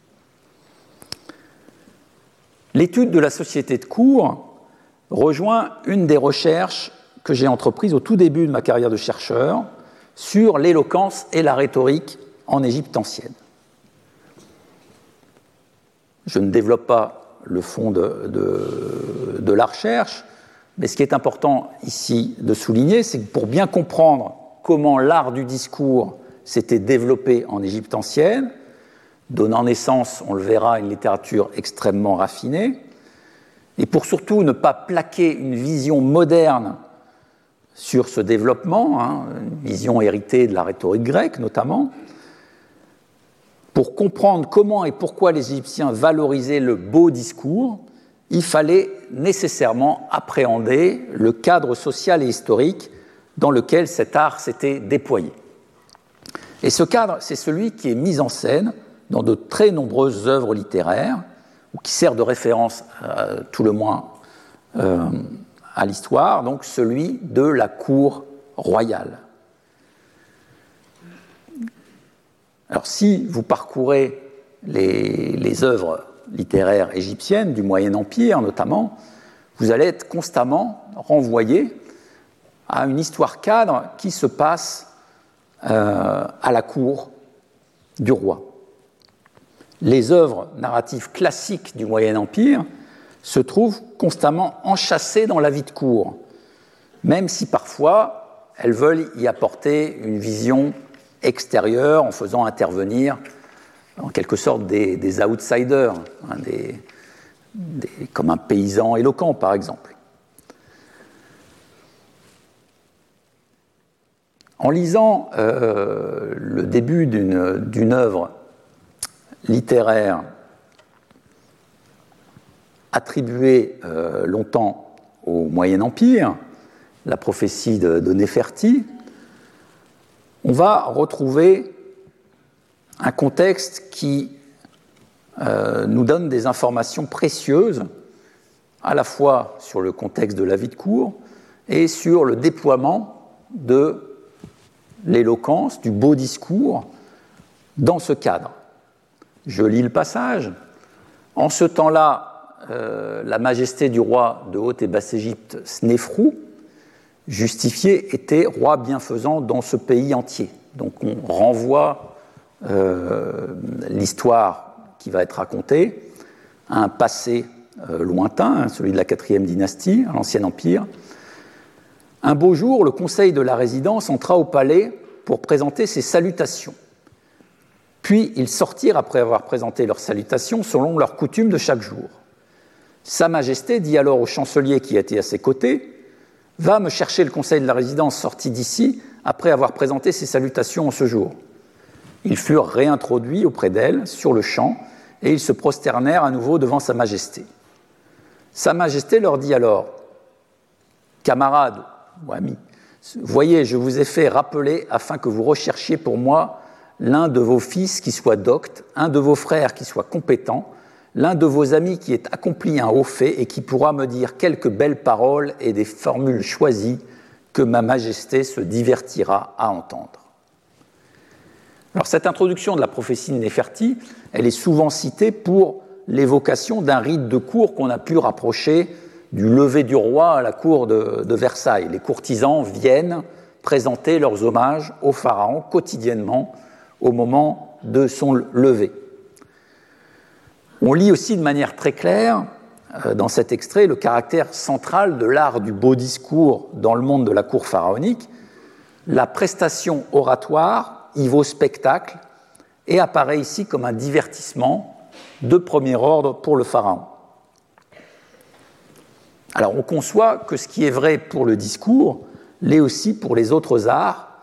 Speaker 2: L'étude de la société de cour rejoint une des recherches que j'ai entreprises au tout début de ma carrière de chercheur sur l'éloquence et la rhétorique en Égypte ancienne. Je ne développe pas le fond de la recherche, mais ce qui est important ici de souligner, c'est que pour bien comprendre comment l'art du discours s'était développé en Égypte ancienne, donnant naissance, on le verra, à une littérature extrêmement raffinée, et pour surtout ne pas plaquer une vision moderne sur ce développement, une vision héritée de la rhétorique grecque notamment, pour comprendre comment et pourquoi les Égyptiens valorisaient le beau discours, il fallait nécessairement appréhender le cadre social et historique dans lequel cet art s'était déployé. Et ce cadre, c'est celui qui est mis en scène dans de très nombreuses œuvres littéraires, ou qui sert de référence, tout le moins, à l'histoire, donc celui de la cour royale. Alors, si vous parcourez les œuvres littéraires égyptiennes, du Moyen Empire notamment, vous allez être constamment renvoyé à une histoire cadre qui se passe à la cour du roi. Les œuvres narratives classiques du Moyen Empire se trouvent constamment enchâssées dans la vie de cour, même si parfois elles veulent y apporter une vision extérieure en faisant intervenir en quelque sorte des outsiders, comme un paysan éloquent par exemple. En lisant le début d'une œuvre littéraire attribuée longtemps au Moyen Empire, la prophétie de Néferti, on va retrouver un contexte qui nous donne des informations précieuses, à la fois sur le contexte de la vie de cour et sur le déploiement de l'éloquence, du beau discours dans ce cadre. Je lis le passage. En ce temps-là, la majesté du roi de Haute et Basse-Égypte, Snéfrou, justifié, était roi bienfaisant dans ce pays entier. Donc on renvoie l'histoire qui va être racontée à un passé lointain, celui de la 4e dynastie, à l'Ancien Empire. Un beau jour, le conseil de la résidence entra au palais pour présenter ses salutations. Puis ils sortirent après avoir présenté leurs salutations selon leur coutume de chaque jour. Sa Majesté dit alors au chancelier qui était à ses côtés « Va me chercher le conseil de la résidence sorti d'ici après avoir présenté ses salutations en ce jour. » Ils furent réintroduits auprès d'elle sur le champ et ils se prosternèrent à nouveau devant Sa Majesté. Sa Majesté leur dit alors « Camarades ou amis, voyez, je vous ai fait rappeler afin que vous recherchiez pour moi l'un de vos fils qui soit docte, un de vos frères qui soit compétent, l'un de vos amis qui ait accompli un haut fait et qui pourra me dire quelques belles paroles et des formules choisies que ma Majesté se divertira à entendre. » Alors cette introduction de la prophétie de Néferti, elle est souvent citée pour l'évocation d'un rite de cour qu'on a pu rapprocher du lever du roi à la cour de Versailles. Les courtisans viennent présenter leurs hommages au pharaon quotidiennement au moment de son lever. On lit aussi de manière très claire dans cet extrait le caractère central de l'art du beau discours dans le monde de la cour pharaonique. La prestation oratoire y vaut spectacle et apparaît ici comme un divertissement de premier ordre pour le pharaon. Alors on conçoit que ce qui est vrai pour le discours l'est aussi pour les autres arts,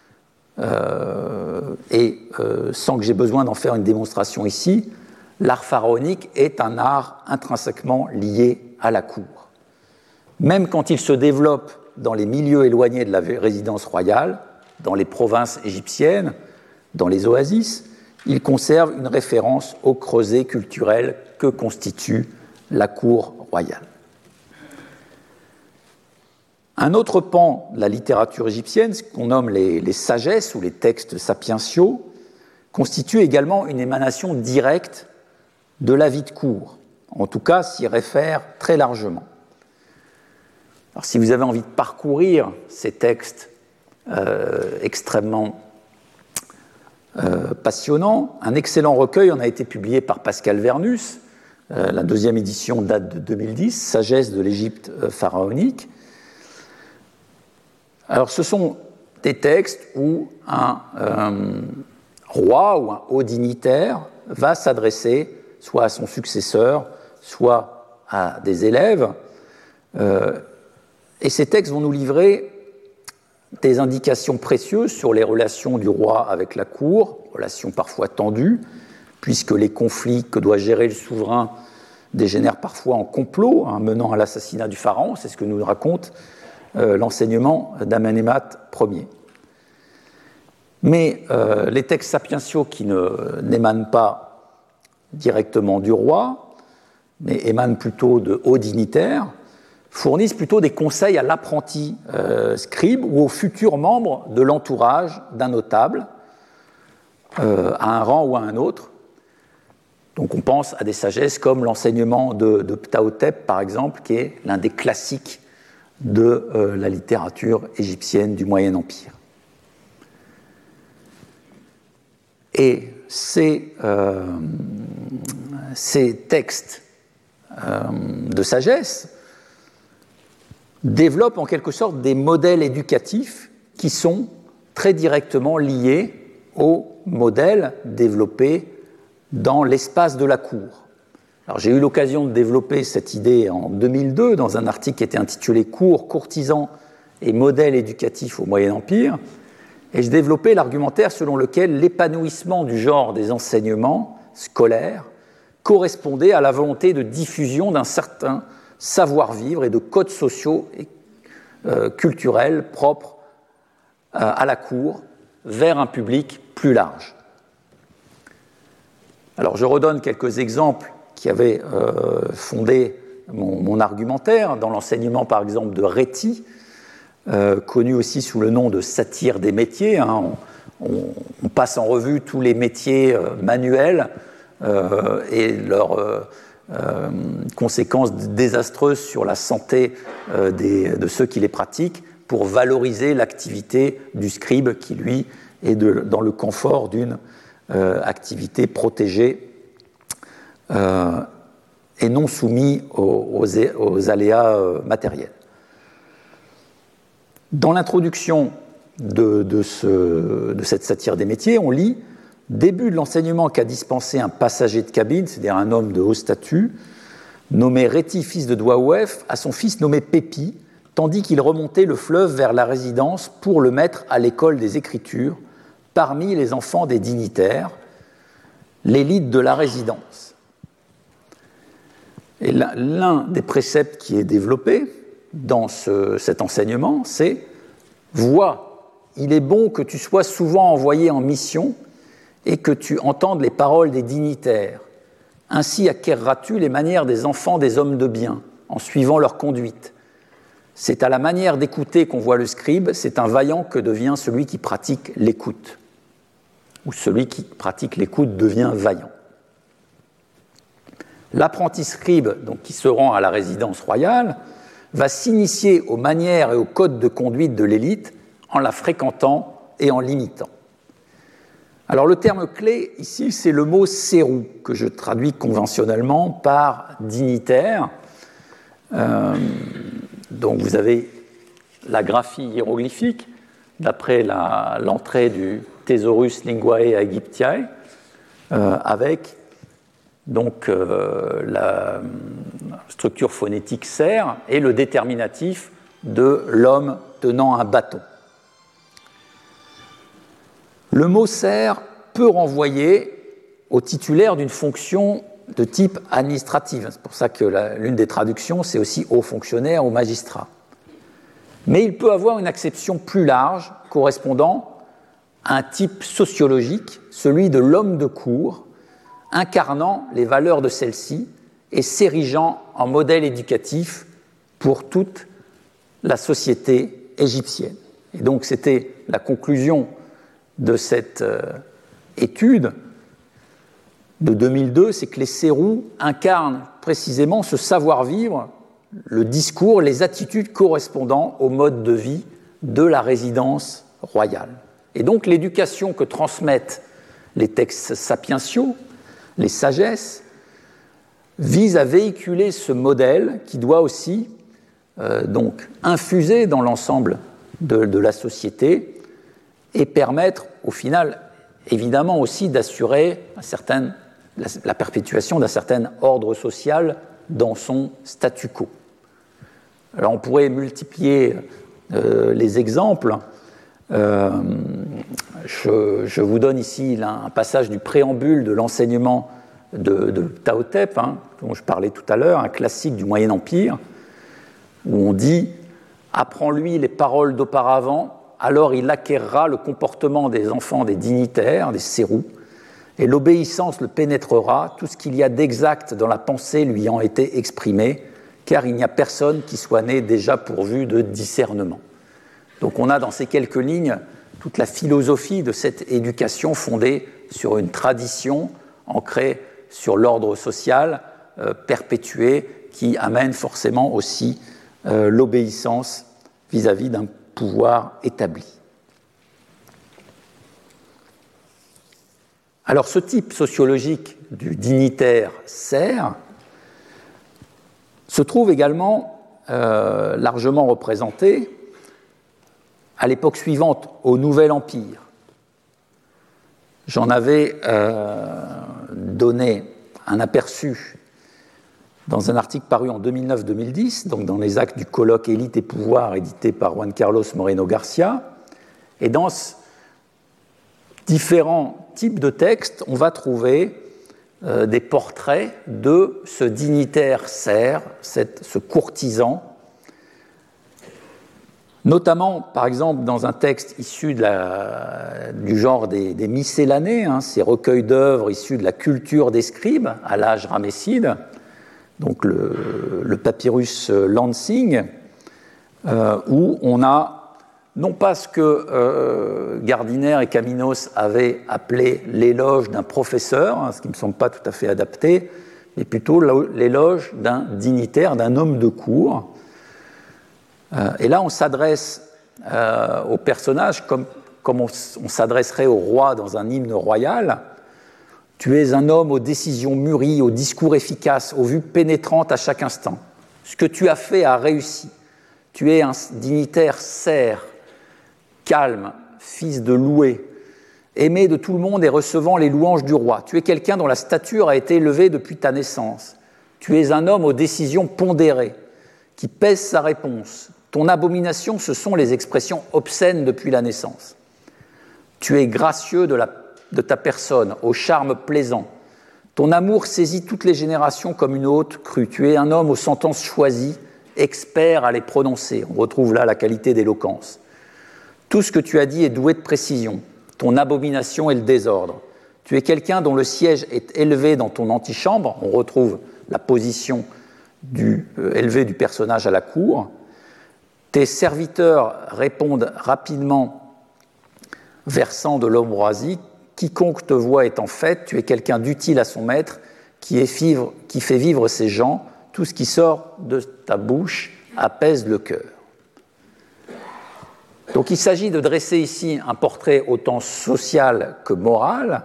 Speaker 2: sans que j'ai besoin d'en faire une démonstration ici, l'art pharaonique est un art intrinsèquement lié à la cour. Même quand il se développe dans les milieux éloignés de la résidence royale, dans les provinces égyptiennes, dans les oasis, il conserve une référence au creuset culturel que constitue la cour royale. Un autre pan de la littérature égyptienne, ce qu'on nomme les sagesses ou les textes sapientiaux, constitue également une émanation directe de la vie de cour, en tout cas s'y réfère très largement. Alors, si vous avez envie de parcourir ces textes extrêmement passionnants, un excellent recueil en a été publié par Pascal Vernus, La deuxième édition date de 2010, Sagesse de l'Égypte pharaonique. Alors, ce sont des textes où un roi ou un haut dignitaire va s'adresser soit à son successeur, soit à des élèves. Et ces textes vont nous livrer des indications précieuses sur les relations du roi avec la cour, relations parfois tendues, puisque les conflits que doit gérer le souverain dégénèrent parfois en complot, menant à l'assassinat du pharaon. C'est ce que nous raconte l'enseignement d'Amenemhat Ier. Mais les textes sapientiaux qui n'émanent pas directement du roi, mais émanent plutôt de hauts dignitaires, fournissent plutôt des conseils à l'apprenti scribe ou aux futurs membres de l'entourage d'un notable, à un rang ou à un autre. Donc on pense à des sagesses comme l'enseignement de Ptahhotep, par exemple, qui est l'un des classiques de la littérature égyptienne du Moyen Empire. Et ces textes de sagesse développent en quelque sorte des modèles éducatifs qui sont très directement liés aux modèles développés dans l'espace de la cour. Alors, j'ai eu l'occasion de développer cette idée en 2002 dans un article qui était intitulé « Cours, courtisans et modèles éducatifs au Moyen Empire ». Et je développais l'argumentaire selon lequel l'épanouissement du genre des enseignements scolaires correspondait à la volonté de diffusion d'un certain savoir-vivre et de codes sociaux et culturels propres à la cour vers un public plus large. Alors, je redonne quelques exemples qui avaient fondé mon argumentaire dans l'enseignement, par exemple, de Réti, connu aussi sous le nom de satire des métiers. On passe en revue tous les métiers manuels et leurs conséquences désastreuses sur la santé de ceux qui les pratiquent pour valoriser l'activité du scribe qui, lui, est dans le confort d'une activité protégée et non soumise aux aléas matériels. Dans l'introduction de cette satire des métiers, on lit « Début de l'enseignement qu'a dispensé un passager de cabine, c'est-à-dire un homme de haut statut, nommé Réti, fils de Douaouef, à son fils nommé Pépi, tandis qu'il remontait le fleuve vers la résidence pour le mettre à l'école des Écritures, parmi les enfants des dignitaires, l'élite de la résidence. » Et l'un des préceptes qui est développé dans cet enseignement, c'est « Vois, il est bon que tu sois souvent envoyé en mission et que tu entendes les paroles des dignitaires. Ainsi acquerras-tu les manières des enfants des hommes de bien, en suivant leur conduite. C'est à la manière d'écouter qu'on voit le scribe, c'est un vaillant que devient celui qui pratique l'écoute. » Ou celui qui pratique l'écoute devient vaillant. L'apprenti scribe, donc, qui se rend à la résidence royale, va s'initier aux manières et aux codes de conduite de l'élite en la fréquentant et en l'imitant. Alors le terme clé ici, c'est le mot sérou, que je traduis conventionnellement par dignitaire. Donc vous avez la graphie hiéroglyphique, d'après l'entrée du Thesaurus Linguae Aegyptiae, avec donc la structure phonétique ser et le déterminatif de l'homme tenant un bâton. Le mot ser peut renvoyer au titulaire d'une fonction de type administrative. C'est pour ça que l'une des traductions, c'est aussi haut fonctionnaire ou magistrat. Mais il peut avoir une acception plus large correspondant à un type sociologique, celui de l'homme de cour, incarnant les valeurs de celle-ci et s'érigeant en modèle éducatif pour toute la société égyptienne. Et donc c'était la conclusion de cette étude de 2002, c'est que les sérous incarnent précisément ce savoir-vivre, le discours, les attitudes correspondant au mode de vie de la résidence royale. Et donc l'éducation que transmettent les textes sapientiaux, les sagesses, vise à véhiculer ce modèle qui doit aussi donc infuser dans l'ensemble de la société et permettre au final évidemment aussi d'assurer la perpétuation d'un certain ordre social dans son statu quo. Alors on pourrait multiplier les exemples. Je vous donne ici un passage du préambule de l'enseignement de Tao Te, dont je parlais tout à l'heure, un classique du Moyen Empire, où on dit « Apprends-lui les paroles d'auparavant, alors il acquérera le comportement des enfants des dignitaires, des sérous, et l'obéissance le pénétrera, tout ce qu'il y a d'exact dans la pensée lui ayant été exprimé, car il n'y a personne qui soit né déjà pourvu de discernement. » Donc on a dans ces quelques lignes toute la philosophie de cette éducation fondée sur une tradition ancrée sur l'ordre social perpétué qui amène forcément aussi l'obéissance vis-à-vis d'un pouvoir établi. Alors ce type sociologique du dignitaire serf se trouve également largement représenté à l'époque suivante, au Nouvel Empire. J'en avais donné un aperçu dans un article paru en 2009-2010, donc dans les actes du colloque Élite et pouvoir édité par Juan Carlos Moreno Garcia. Et dans différents types de textes, on va trouver des portraits de ce dignitaire serf, ce courtisan, notamment, par exemple, dans un texte issu du genre des miscellanées, ces recueils d'œuvres issus de la culture des scribes à l'âge ramesside, donc le papyrus Lansing, où on a non pas ce que Gardiner et Caminos avaient appelé l'éloge d'un professeur, ce qui ne me semble pas tout à fait adapté, mais plutôt l'éloge d'un dignitaire, d'un homme de cour. Et là, on s'adresse au personnage comme on s'adresserait au roi dans un hymne royal. Tu es un homme aux décisions mûries, aux discours efficaces, aux vues pénétrantes à chaque instant. Ce que tu as fait a réussi. Tu es un dignitaire serf, calme, fils de loué, aimé de tout le monde et recevant les louanges du roi. Tu es quelqu'un dont la stature a été élevée depuis ta naissance. Tu es un homme aux décisions pondérées, qui pèse sa réponse. Ton abomination, ce sont les expressions obscènes depuis la naissance. Tu es gracieux de ta personne, au charme plaisant. Ton amour saisit toutes les générations comme une haute crue. Tu es un homme aux sentences choisies, expert à les prononcer. On retrouve là la qualité d'éloquence. Tout ce que tu as dit est doué de précision. Ton abomination est le désordre. Tu es quelqu'un dont le siège est élevé dans ton antichambre. On retrouve la position élevée du personnage à la cour. Tes serviteurs répondent rapidement, versant de l'ambroisie. Quiconque te voit est en fait, tu es quelqu'un d'utile à son maître, qui fait vivre ses gens. Tout ce qui sort de ta bouche apaise le cœur. Donc il s'agit de dresser ici un portrait autant social que moral.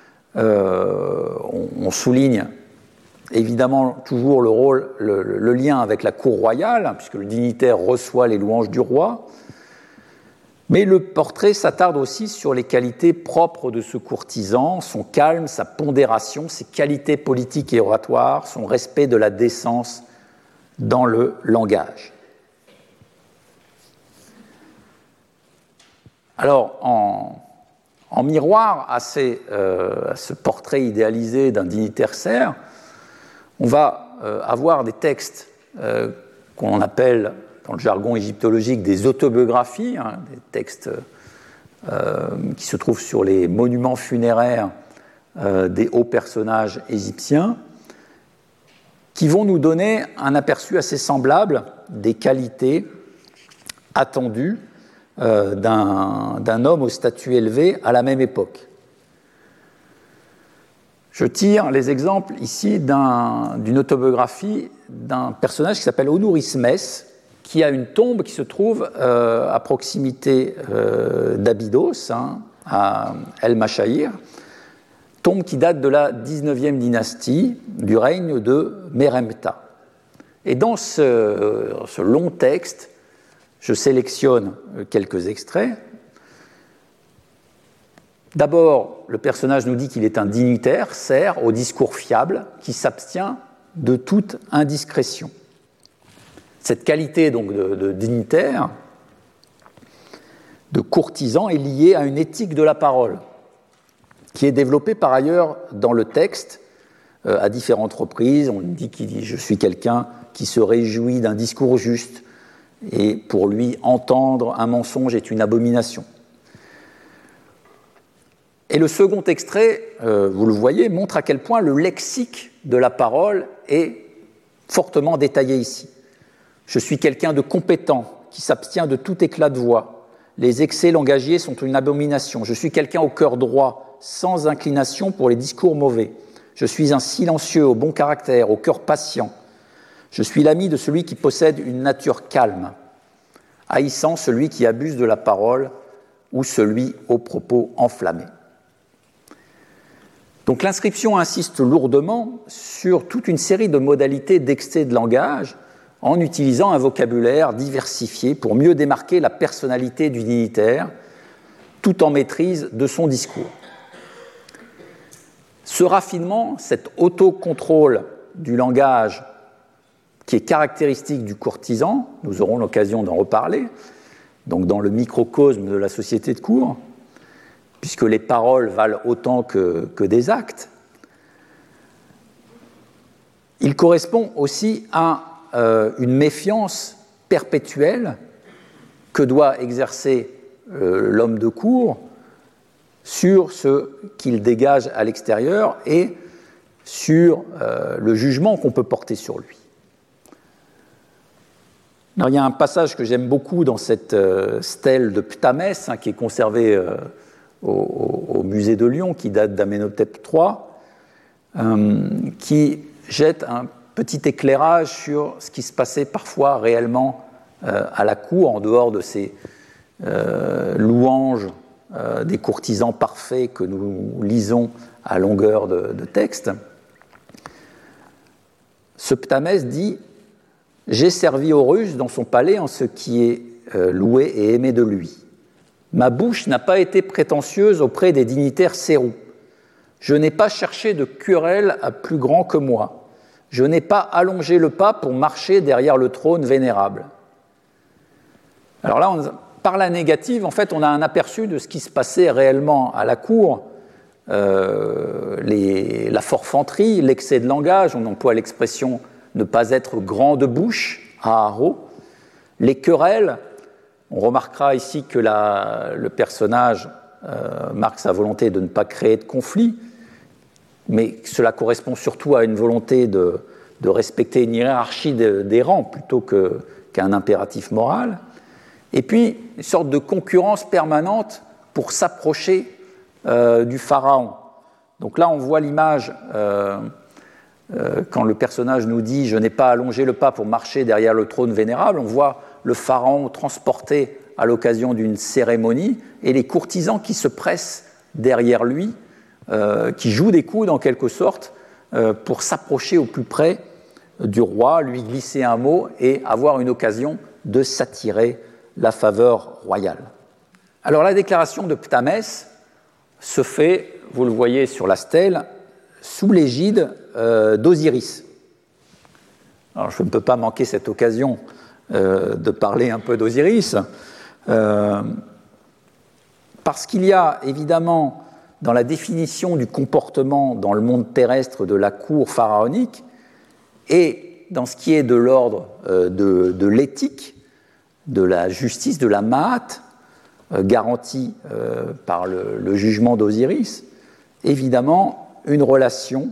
Speaker 2: On souligne évidemment toujours le lien avec la cour royale, puisque le dignitaire reçoit les louanges du roi. Mais le portrait s'attarde aussi sur les qualités propres de ce courtisan, son calme, sa pondération, ses qualités politiques et oratoires, son respect de la décence dans le langage. Alors, en miroir à ce portrait idéalisé d'un dignitaire serf, on va avoir des textes qu'on appelle, dans le jargon égyptologique, des autobiographies, des textes qui se trouvent sur les monuments funéraires des hauts personnages égyptiens, qui vont nous donner un aperçu assez semblable des qualités attendues d'un homme au statut élevé à la même époque. Je tire les exemples ici d'une autobiographie d'un personnage qui s'appelle Onouris Mess, qui a une tombe qui se trouve à proximité d'Abydos, à El Machaïr, tombe qui date de la 19e dynastie, du règne de Meremta. Et dans ce long texte, je sélectionne quelques extraits. D'abord, le personnage nous dit qu'il est un dignitaire, sert au discours fiable, qui s'abstient de toute indiscrétion. Cette qualité donc de dignitaire, de courtisan, est liée à une éthique de la parole, qui est développée par ailleurs dans le texte à différentes reprises. On dit je suis quelqu'un qui se réjouit d'un discours juste, et pour lui, entendre un mensonge est une abomination. Et le second extrait, vous le voyez, montre à quel point le lexique de la parole est fortement détaillé ici. Je suis quelqu'un de compétent, qui s'abstient de tout éclat de voix. Les excès langagiers sont une abomination. Je suis quelqu'un au cœur droit, sans inclination pour les discours mauvais. Je suis un silencieux, au bon caractère, au cœur patient. Je suis l'ami de celui qui possède une nature calme, haïssant celui qui abuse de la parole ou celui aux propos enflammés. Donc l'inscription insiste lourdement sur toute une série de modalités d'excès de langage en utilisant un vocabulaire diversifié pour mieux démarquer la personnalité du dignitaire tout en maîtrise de son discours. Ce raffinement, cet autocontrôle du langage qui est caractéristique du courtisan, nous aurons l'occasion d'en reparler, donc dans le microcosme de la société de cour, puisque les paroles valent autant que des actes, il correspond aussi à une méfiance perpétuelle que doit exercer l'homme de cour sur ce qu'il dégage à l'extérieur et sur le jugement qu'on peut porter sur lui. Alors, il y a un passage que j'aime beaucoup dans cette stèle de Ptamès, qui est conservée au musée de Lyon, qui date d'Amenhotep III, qui jette un petit éclairage sur ce qui se passait parfois réellement à la cour, en dehors de ces louanges des courtisans parfaits que nous lisons à longueur de texte. Ce Ptamès dit « J'ai servi Horus dans son palais en ce qui est loué et aimé de lui. Ma bouche n'a pas été prétentieuse auprès des dignitaires sérous. Je n'ai pas cherché de querelle à plus grand que moi. Je n'ai pas allongé le pas pour marcher derrière le trône vénérable. » Alors là, par la négative, en fait, on a un aperçu de ce qui se passait réellement à la cour. La forfanterie, l'excès de langage, on emploie l'expression « ne pas être grand de bouche » à Haro. Les querelles, on remarquera ici que le personnage marque sa volonté de ne pas créer de conflit, mais cela correspond surtout à une volonté de respecter une hiérarchie des rangs plutôt qu'un impératif moral. Et puis, une sorte de concurrence permanente pour s'approcher du pharaon. Donc là, on voit l'image quand le personnage nous dit « Je n'ai pas allongé le pas pour marcher derrière le trône vénérable », on voit le pharaon transporté à l'occasion d'une cérémonie et les courtisans qui se pressent derrière lui, qui jouent des coudes en quelque sorte pour s'approcher au plus près du roi, lui glisser un mot et avoir une occasion de s'attirer la faveur royale. Alors la déclaration de Ptamès se fait, vous le voyez sur la stèle, sous l'égide d'Osiris. Alors je ne peux pas manquer cette occasion de parler un peu d'Osiris, parce qu'il y a évidemment dans la définition du comportement dans le monde terrestre de la cour pharaonique et dans ce qui est de l'ordre de l'éthique, de la justice, de la ma'at, garantie par le jugement d'Osiris, évidemment une relation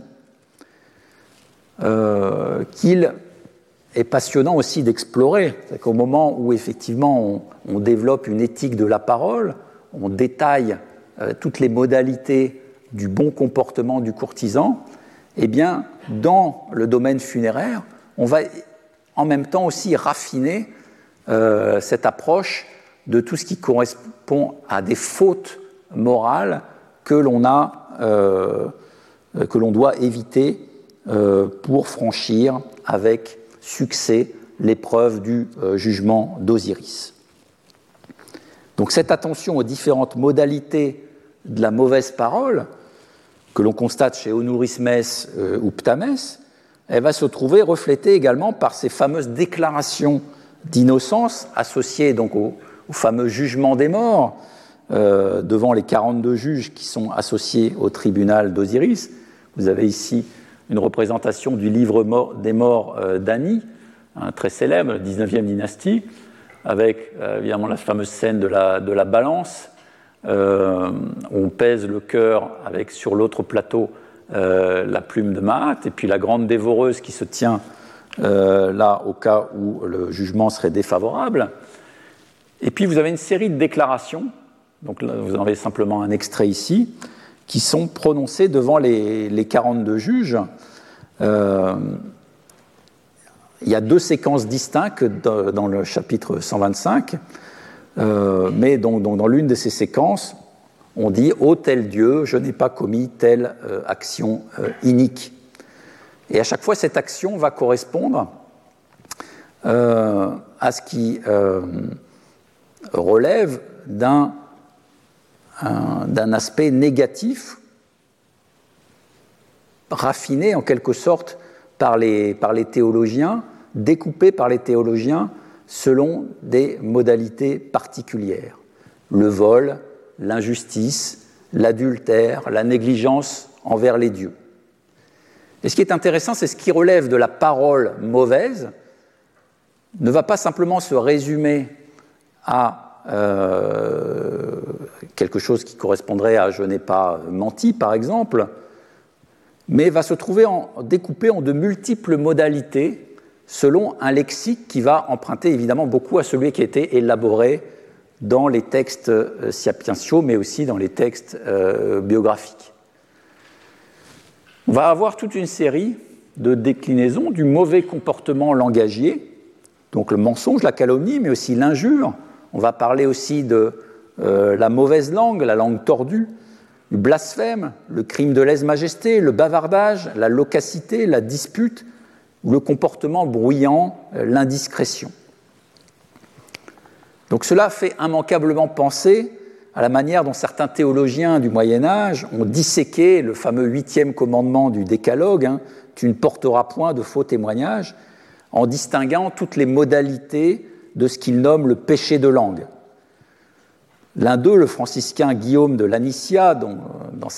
Speaker 2: qu'il est passionnant aussi d'explorer. C'est qu'au moment où effectivement on développe une éthique de la parole, on détaille toutes les modalités du bon comportement du courtisan, eh bien, dans le domaine funéraire, on va en même temps aussi raffiner cette approche de tout ce qui correspond à des fautes morales que l'on doit éviter pour franchir avec succès l'épreuve du jugement d'Osiris. Donc cette attention aux différentes modalités de la mauvaise parole que l'on constate chez Onourismès ou Ptamès, elle va se trouver reflétée également par ces fameuses déclarations d'innocence associées donc au fameux jugement des morts devant les 42 juges qui sont associés au tribunal d'Osiris. Vous avez ici une représentation du livre des morts d'Ani, très célèbre, 19e dynastie, avec évidemment la fameuse scène de la balance, où on pèse le cœur avec sur l'autre plateau la plume de Maat, et puis la grande dévoreuse qui se tient là au cas où le jugement serait défavorable. Et puis vous avez une série de déclarations, donc là, vous en avez simplement un extrait ici, qui sont prononcées devant les 42 juges. Il y a deux séquences distinctes dans le chapitre 125, mais donc dans l'une de ces séquences, on dit « Ô tel Dieu, je n'ai pas commis telle action inique ». Et à chaque fois, cette action va correspondre à ce qui relève d'un aspect négatif, raffiné en quelque sorte par les théologiens, découpé par les théologiens selon des modalités particulières. Le vol, l'injustice, l'adultère, la négligence envers les dieux. Et ce qui est intéressant, c'est ce qui relève de la parole mauvaise ne va pas simplement se résumer à quelque chose qui correspondrait à « je n'ai pas menti » par exemple, mais va se trouver découpé en de multiples modalités selon un lexique qui va emprunter évidemment beaucoup à celui qui a été élaboré dans les textes sapientiaux, mais aussi dans les textes biographiques. On va avoir toute une série de déclinaisons du mauvais comportement langagier, donc le mensonge, la calomnie, mais aussi l'injure. On va parler aussi de la mauvaise langue, la langue tordue, du blasphème, le crime de lèse-majesté, le bavardage, la loquacité, la dispute, le comportement bruyant, l'indiscrétion. Donc cela fait immanquablement penser à la manière dont certains théologiens du Moyen-Âge ont disséqué le fameux 8e commandement du Décalogue, « Tu ne porteras point de faux témoignages », en distinguant toutes les modalités de ce qu'ils nomment le péché de langue. L'un d'eux, le franciscain Guillaume de Lanicia, dans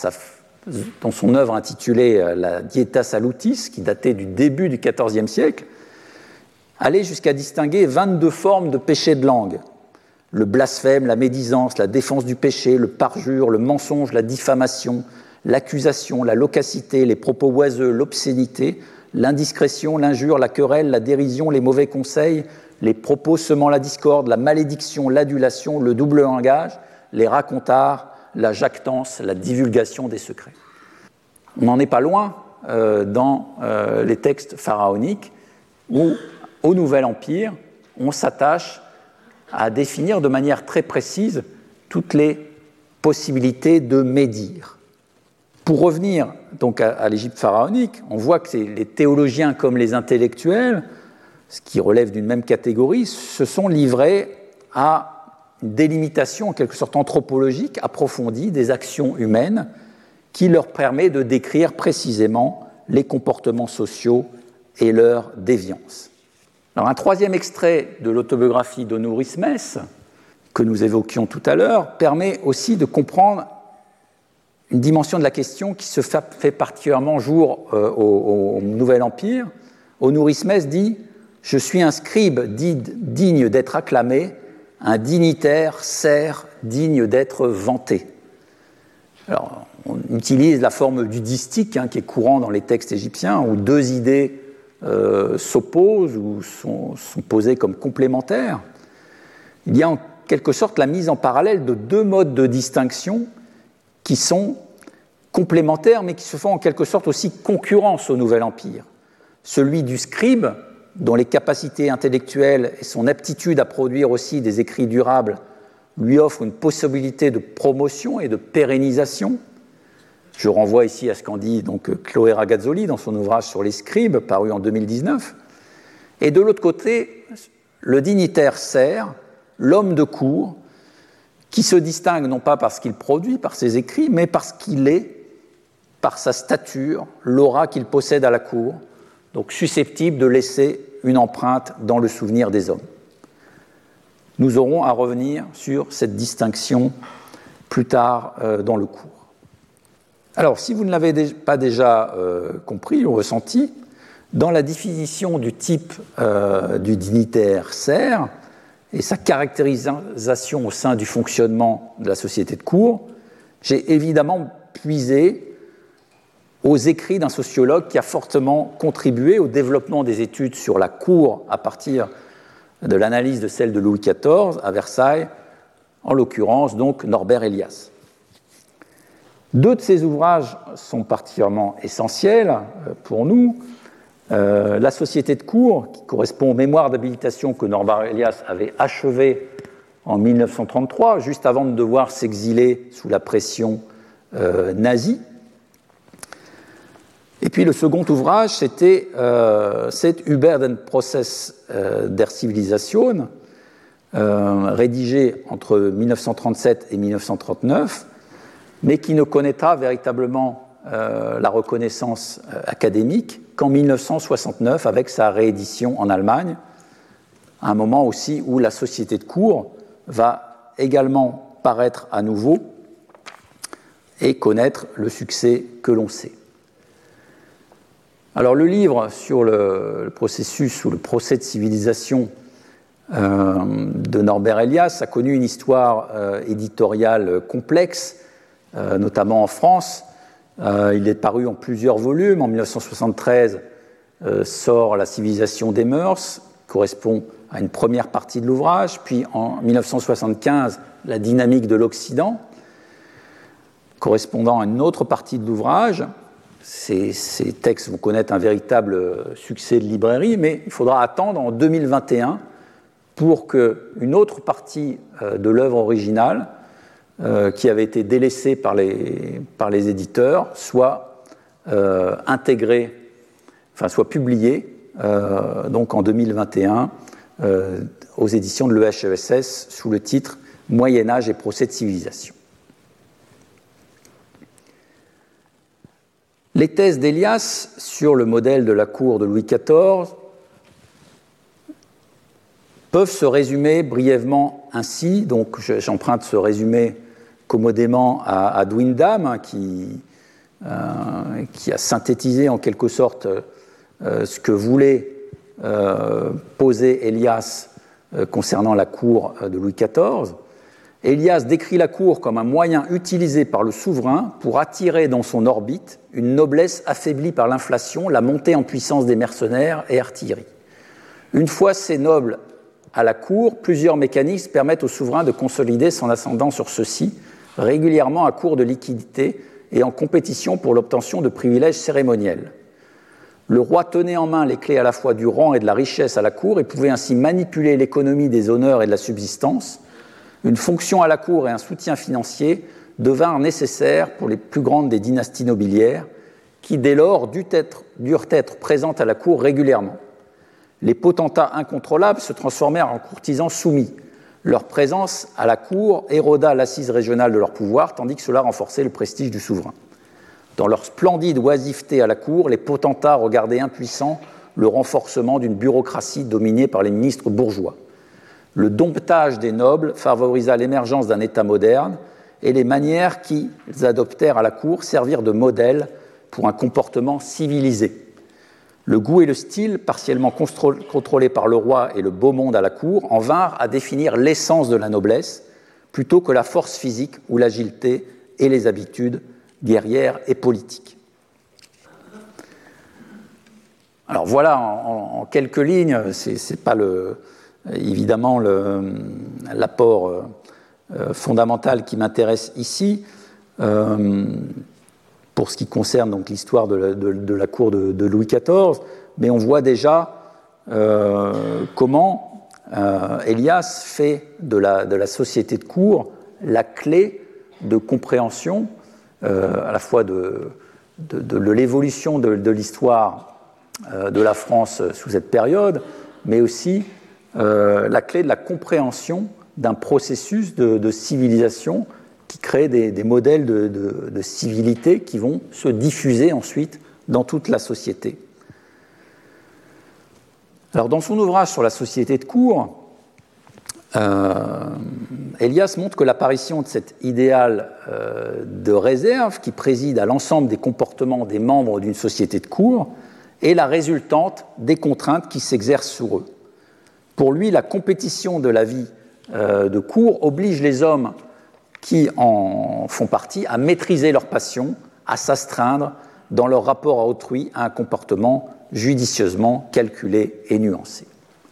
Speaker 2: son œuvre intitulée La Dieta Salutis, qui datait du début du XIVe siècle, allait jusqu'à distinguer 22 formes de péché de langue. Le blasphème, la médisance, la défense du péché, le parjure, le mensonge, la diffamation, l'accusation, la loquacité, les propos oiseux, l'obscénité, l'indiscrétion, l'injure, la querelle, la dérision, les mauvais conseils, les propos semant la discorde, la malédiction, l'adulation, le double langage, les racontards, la jactance, la divulgation des secrets. On n'en est pas loin dans les textes pharaoniques où, au Nouvel Empire, on s'attache à définir de manière très précise toutes les possibilités de médire. Pour revenir donc à l'Égypte pharaonique, on voit que les théologiens comme les intellectuels, ce qui relève d'une même catégorie, se sont livrés à une délimitation en quelque sorte anthropologique approfondie des actions humaines qui leur permet de décrire précisément les comportements sociaux et leur déviance. Alors, un troisième extrait de l'autobiographie d'Onourismès, que nous évoquions tout à l'heure, permet aussi de comprendre une dimension de la question qui se fait particulièrement jour au Nouvel Empire. Onourismès dit « Je suis un scribe digne d'être acclamé, un dignitaire serf digne d'être vanté ». Alors, on utilise la forme du distique qui est courant dans les textes égyptiens, où deux idées s'opposent ou sont posées comme complémentaires. Il y a en quelque sorte la mise en parallèle de deux modes de distinction qui sont complémentaires, mais qui se font en quelque sorte aussi concurrence au Nouvel Empire. Celui du scribe, dont les capacités intellectuelles et son aptitude à produire aussi des écrits durables lui offrent une possibilité de promotion et de pérennisation, Je renvoie ici à ce qu'en dit donc Chloé Ragazzoli dans son ouvrage sur les scribes, paru en 2019. Et de l'autre côté, le dignitaire serf, l'homme de cour, qui se distingue non pas parce qu'il produit, par ses écrits, mais parce qu'il est, par sa stature, l'aura qu'il possède à la cour, donc susceptible de laisser une empreinte dans le souvenir des hommes. Nous aurons à revenir sur cette distinction plus tard dans le cours. Alors, si vous ne l'avez pas déjà compris ou ressenti, dans la définition du type du dignitaire serf et sa caractérisation au sein du fonctionnement de la société de cour, j'ai évidemment puisé aux écrits d'un sociologue qui a fortement contribué au développement des études sur la cour à partir de l'analyse de celle de Louis XIV à Versailles, en l'occurrence donc Norbert Elias. Deux de ces ouvrages sont particulièrement essentiels pour nous. La société de cour, qui correspond aux mémoires d'habilitation que Norbert Elias avait achevées en 1933, juste avant de devoir s'exiler sous la pression nazie. Et puis le second ouvrage, c'est Über den Prozess der Zivilisation, rédigé entre 1937 et 1939, mais qui ne connaîtra véritablement la reconnaissance académique qu'en 1969 avec sa réédition en Allemagne, à un moment aussi où la société de cour va également paraître à nouveau et connaître le succès que l'on sait. Alors le livre sur le processus ou le procès de civilisation de Norbert Elias a connu une histoire éditoriale complexe, notamment en France. Il est paru en plusieurs volumes. En 1973 sort La civilisation des mœurs, qui correspond à une première partie de l'ouvrage, puis en 1975 La dynamique de l'Occident, correspondant à une autre partie de l'ouvrage. Ces textes vont connaître un véritable succès de librairie, mais il faudra attendre en 2021 pour qu'une autre partie de l'œuvre originale, qui avait été délaissée par les éditeurs, soit intégrée, enfin soit publiée, donc en 2021, aux éditions de l'EHESS sous le titre « Moyen-Âge et procès de civilisation ». Les thèses d'Elias sur le modèle de la cour de Louis XIV peuvent se résumer brièvement ainsi. Donc, j'emprunte ce résumé commodément à Dwindham, qui a synthétisé en quelque sorte ce que voulait poser Elias concernant la cour de Louis XIV. Elias décrit la cour comme un moyen utilisé par le souverain pour attirer dans son orbite une noblesse affaiblie par l'inflation, la montée en puissance des mercenaires et artillerie. Une fois ces nobles à la cour, plusieurs mécanismes permettent au souverain de consolider son ascendant sur ceux-ci, régulièrement à court de liquidités et en compétition pour l'obtention de privilèges cérémoniels. Le roi tenait en main les clés à la fois du rang et de la richesse à la cour et pouvait ainsi manipuler l'économie des honneurs et de la subsistance. Une fonction à la cour et un soutien financier devinrent nécessaires pour les plus grandes des dynasties nobiliaires, qui dès lors durent être présentes à la cour régulièrement. Les potentats incontrôlables se transformèrent en courtisans soumis. Leur présence à la cour éroda l'assise régionale de leur pouvoir, tandis que cela renforçait le prestige du souverain. Dans leur splendide oisiveté à la cour, les potentats regardaient impuissants le renforcement d'une bureaucratie dominée par les ministres bourgeois. Le domptage des nobles favorisa l'émergence d'un État moderne et les manières qu'ils adoptèrent à la cour servirent de modèle pour un comportement civilisé. Le goût et le style, partiellement contrôlés par le roi et le beau monde à la cour, en vinrent à définir l'essence de la noblesse, plutôt que la force physique ou l'agilité et les habitudes guerrières et politiques. Alors voilà, en quelques lignes, c'est pas évidemment l'apport fondamental qui m'intéresse ici. Pour ce qui concerne donc l'histoire de la cour de Louis XIV, mais on voit déjà comment Elias fait de la société de cour la clé de compréhension à la fois de l'évolution de l'histoire de la France sous cette période, mais aussi la clé de la compréhension d'un processus de civilisation qui crée des modèles de civilité qui vont se diffuser ensuite dans toute la société. Alors, dans son ouvrage sur la société de cour, Elias montre que l'apparition de cet idéal de réserve qui préside à l'ensemble des comportements des membres d'une société de cour est la résultante des contraintes qui s'exercent sur eux. Pour lui, la compétition de la vie de cour oblige les hommes qui en font partie à maîtriser leurs passions, à s'astreindre dans leur rapport à autrui à un comportement judicieusement calculé et nuancé.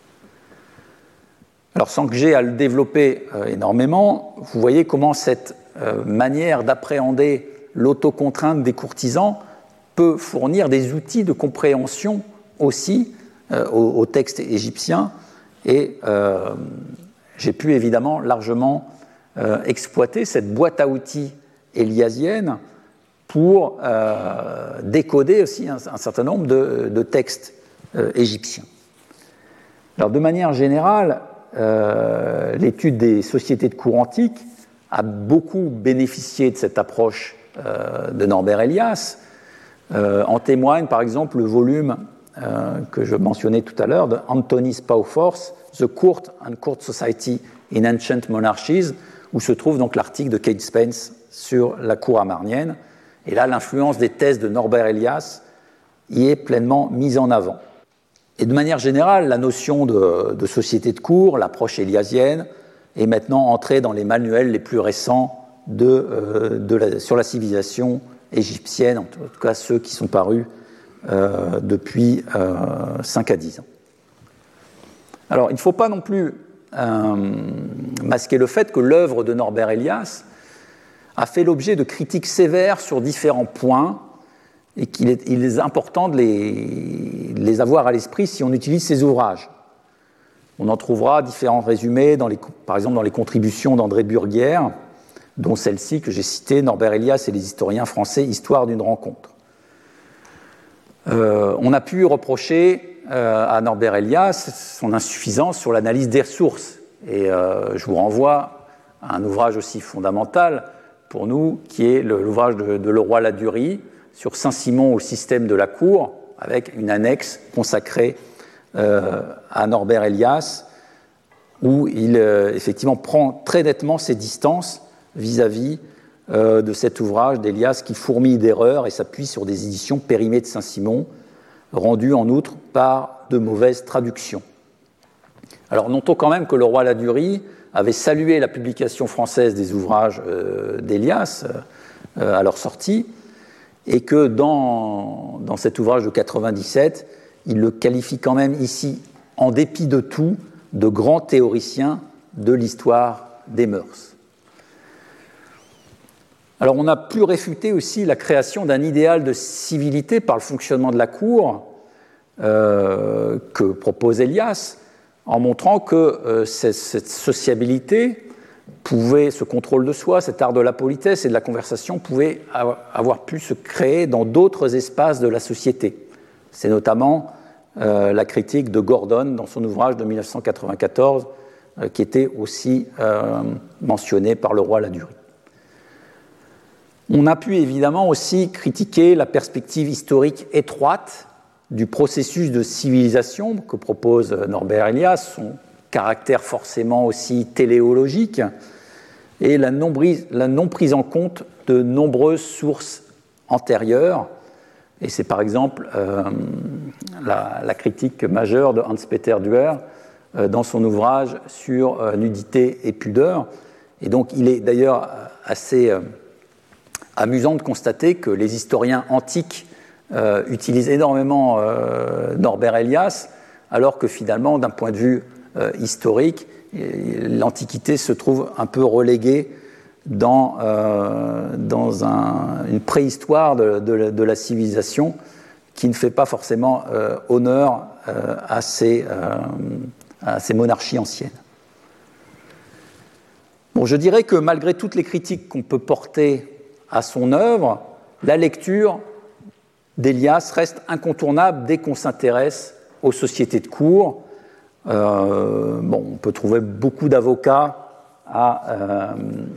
Speaker 2: Alors, sans que j'aie à le développer énormément, vous voyez comment cette manière d'appréhender l'autocontrainte des courtisans peut fournir des outils de compréhension aussi au texte égyptien, et j'ai pu évidemment largement exploiter cette boîte à outils éliasienne pour décoder aussi un certain nombre de textes égyptiens. Alors, de manière générale, l'étude des sociétés de cour antiques a beaucoup bénéficié de cette approche de Norbert Elias. En témoigne par exemple le volume que je mentionnais tout à l'heure de Anthony Spawforth, The Court and Court Society in Ancient Monarchies, où se trouve donc l'article de Kate Spence sur la cour amarnienne. Et là, l'influence des thèses de Norbert Elias y est pleinement mise en avant. Et de manière générale, la notion de société de cour, l'approche éliasienne, est maintenant entrée dans les manuels les plus récents sur la civilisation égyptienne, en tout cas ceux qui sont parus depuis 5 à 10 ans. Alors, il ne faut pas non plus masquer le fait que l'œuvre de Norbert Elias a fait l'objet de critiques sévères sur différents points et qu'il est important de les avoir à l'esprit si on utilise ces ouvrages. On en trouvera différents résumés, par exemple dans les contributions d'André Burguière, dont celle-ci que j'ai citée, Norbert Elias et les historiens français, Histoire d'une rencontre. On a pu reprocher à Norbert Elias son insuffisance sur l'analyse des ressources. Et je vous renvoie à un ouvrage aussi fondamental pour nous, qui est l'ouvrage de Leroy-Ladurie sur Saint-Simon au système de la cour, avec une annexe consacrée à Norbert Elias, où il effectivement prend très nettement ses distances vis-à-vis de cet ouvrage d'Elias qui fourmille d'erreurs et s'appuie sur des éditions périmées de Saint-Simon, rendues en outre par de mauvaises traductions. Alors notons quand même que Leroy-Ladurie avait salué la publication française des ouvrages d'Elias à leur sortie, et que dans cet ouvrage de 97, il le qualifie quand même ici, en dépit de tout, de grand théoricien de l'histoire des mœurs. Alors on a pu réfuter aussi la création d'un idéal de civilité par le fonctionnement de la cour que propose Elias, en montrant que cette sociabilité pouvait, ce contrôle de soi, cet art de la politesse et de la conversation pouvait avoir pu se créer dans d'autres espaces de la société. C'est notamment la critique de Gordon dans son ouvrage de 1994, qui était aussi mentionnée par Leroy-Ladurie. On a pu évidemment aussi critiquer la perspective historique étroite du processus de civilisation que propose Norbert Elias, son caractère forcément aussi téléologique, et la non prise en compte de nombreuses sources antérieures. Et c'est par exemple la critique majeure de Hans-Peter Duer dans son ouvrage sur nudité et pudeur. Et donc il est d'ailleurs assez amusant de constater que les historiens antiques utilisent énormément Norbert Elias, alors que finalement, d'un point de vue historique, l'Antiquité se trouve un peu reléguée dans une préhistoire de la civilisation qui ne fait pas forcément honneur à ces monarchies anciennes. Bon, je dirais que malgré toutes les critiques qu'on peut porter à son œuvre, la lecture d'Élias reste incontournable dès qu'on s'intéresse aux sociétés de cour. On peut trouver beaucoup d'avocats à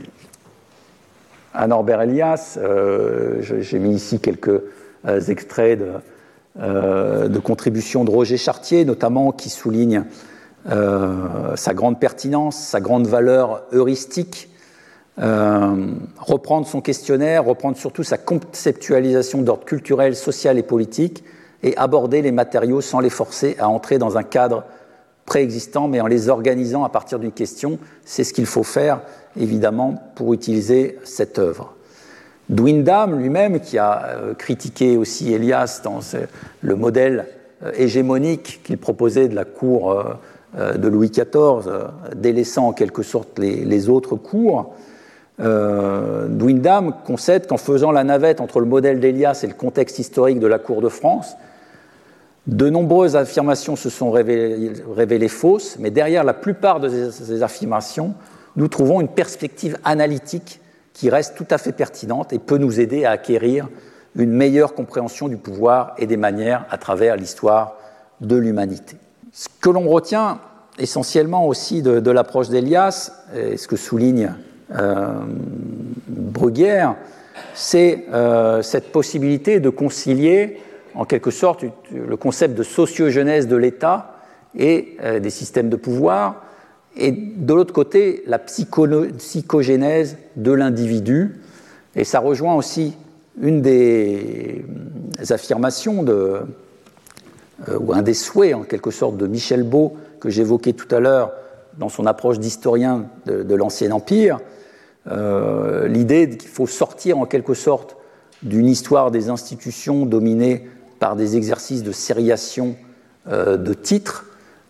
Speaker 2: Norbert Elias. J'ai mis ici quelques extraits de contributions de Roger Chartier, notamment, qui souligne sa grande pertinence, sa grande valeur heuristique. Reprendre son questionnaire, reprendre surtout sa conceptualisation d'ordre culturel, social et politique, et aborder les matériaux sans les forcer à entrer dans un cadre préexistant, mais en les organisant à partir d'une question. C'est ce qu'il faut faire, évidemment, pour utiliser cette œuvre. Dwindham lui-même, qui a critiqué aussi Elias dans le modèle hégémonique qu'il proposait de la cour de Louis XIV, délaissant en quelque sorte les autres cours, Dwindham concède qu'en faisant la navette entre le modèle d'Elias et le contexte historique de la cour de France, de nombreuses affirmations se sont révélées fausses, mais derrière la plupart de ces affirmations, nous trouvons une perspective analytique qui reste tout à fait pertinente et peut nous aider à acquérir une meilleure compréhension du pouvoir et des manières à travers l'histoire de l'humanité. Ce que l'on retient essentiellement aussi de l'approche d'Elias, et ce que souligne Bruguière, c'est cette possibilité de concilier en quelque sorte le concept de sociogenèse de l'État et des systèmes de pouvoir, et de l'autre côté la psychogénèse de l'individu. Et ça rejoint aussi une des affirmations ou un des souhaits en quelque sorte de Michel Beau que j'évoquais tout à l'heure dans son approche d'historien de l'Ancien Empire, l'idée qu'il faut sortir en quelque sorte d'une histoire des institutions dominée par des exercices de sériation de titres,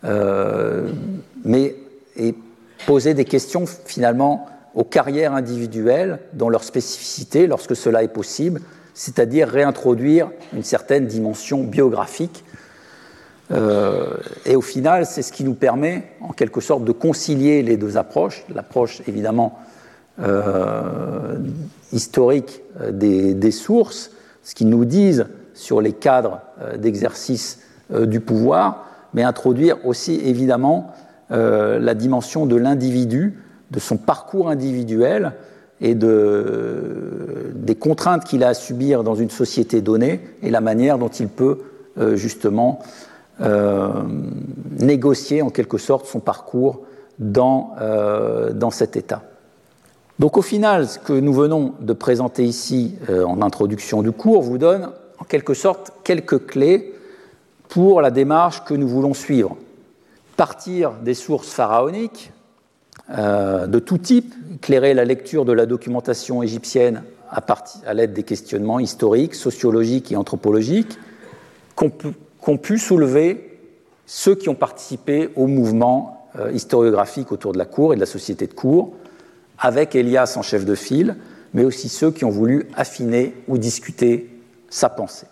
Speaker 2: et poser des questions finalement aux carrières individuelles dans leur spécificité lorsque cela est possible, c'est-à-dire réintroduire une certaine dimension biographique. Et au final, c'est ce qui nous permet en quelque sorte de concilier les deux approches, l'approche évidemment historique des sources, ce qu'ils nous disent sur les cadres d'exercice du pouvoir, mais introduire aussi évidemment la dimension de l'individu, de son parcours individuel et des contraintes qu'il a à subir dans une société donnée et la manière dont il peut justement négocier en quelque sorte son parcours dans cet état. Donc au final, ce que nous venons de présenter ici en introduction du cours vous donne en quelque sorte quelques clés pour la démarche que nous voulons suivre. Partir des sources pharaoniques de tout type, éclairer la lecture de la documentation égyptienne à l'aide des questionnements historiques, sociologiques et anthropologiques qu'ont pu soulever ceux qui ont participé au mouvement historiographique autour de la cour et de la société de cour, avec Elias en chef de file, mais aussi ceux qui ont voulu affiner ou discuter sa pensée.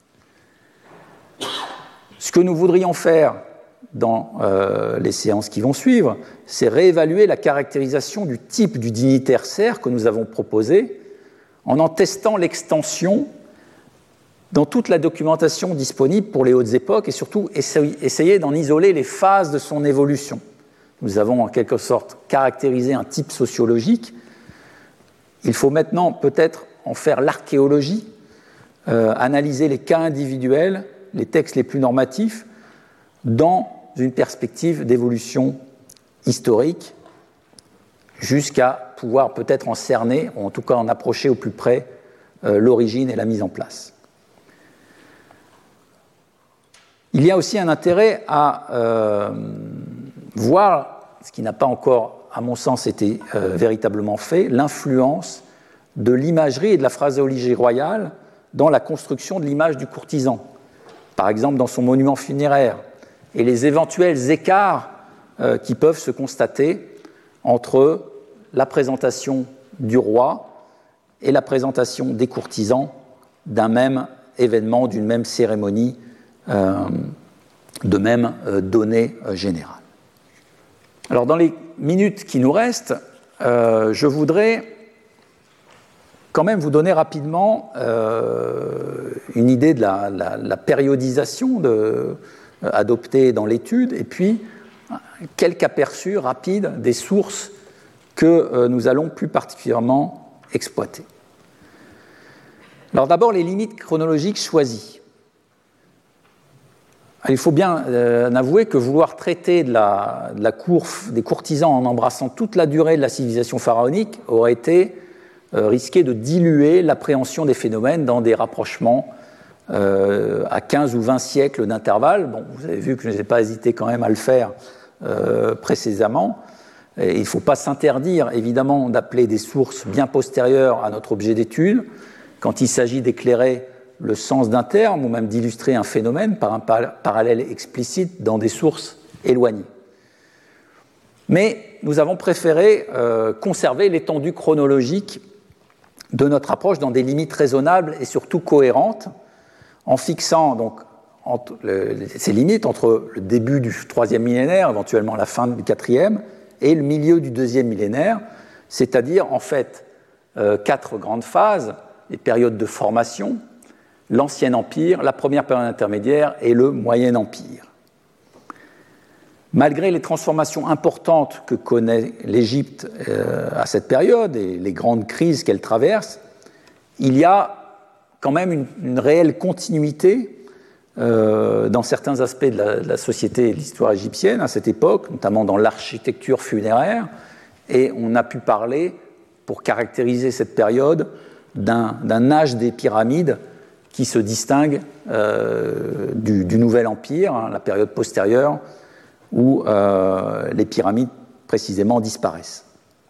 Speaker 2: Ce que nous voudrions faire dans les séances qui vont suivre, c'est réévaluer la caractérisation du type du dignitaire serf que nous avons proposé en testant l'extension dans toute la documentation disponible pour les hautes époques et surtout essayer d'en isoler les phases de son évolution. Nous avons en quelque sorte caractérisé un type sociologique. Il faut maintenant peut-être en faire l'archéologie, analyser les cas individuels, les textes les plus normatifs, dans une perspective d'évolution historique, jusqu'à pouvoir peut-être en cerner, ou en tout cas en approcher au plus près l'origine et la mise en place. Il y a aussi un intérêt à voir, ce qui n'a pas encore, à mon sens, été véritablement fait, l'influence de l'imagerie et de la phraséologie royale dans la construction de l'image du courtisan, par exemple dans son monument funéraire, et les éventuels écarts qui peuvent se constater entre la présentation du roi et la présentation des courtisans d'un même événement, d'une même cérémonie, de même donnée générale. Alors dans les minutes qui nous restent, je voudrais quand même vous donner rapidement une idée de la périodisation adoptée dans l'étude, et puis quelques aperçus rapides des sources que nous allons plus particulièrement exploiter. Alors d'abord, les limites chronologiques choisies. Il faut bien avouer que vouloir traiter de la cour des courtisans en embrassant toute la durée de la civilisation pharaonique aurait été risqué de diluer l'appréhension des phénomènes dans des rapprochements à 15 ou 20 siècles d'intervalle. Bon, vous avez vu que je n'ai pas hésité quand même à le faire précédemment. Et il ne faut pas s'interdire, évidemment, d'appeler des sources bien postérieures à notre objet d'étude quand il s'agit d'éclairer le sens d'un terme ou même d'illustrer un phénomène par un parallèle explicite dans des sources éloignées. Mais nous avons préféré conserver l'étendue chronologique de notre approche dans des limites raisonnables et surtout cohérentes, en fixant donc ces limites entre le début du 3e millénaire, éventuellement la fin du 4e, et le milieu du 2e millénaire, c'est-à-dire en fait 4 grandes phases, les périodes de formation, l'Ancien Empire, la première période intermédiaire et le Moyen Empire. Malgré les transformations importantes que connaît l'Égypte à cette période et les grandes crises qu'elle traverse, il y a quand même une réelle continuité dans certains aspects de la société et de l'histoire égyptienne à cette époque, notamment dans l'architecture funéraire, et on a pu parler, pour caractériser cette période, d'un âge des pyramides qui se distingue du Nouvel Empire, la période postérieure, où les pyramides précisément disparaissent.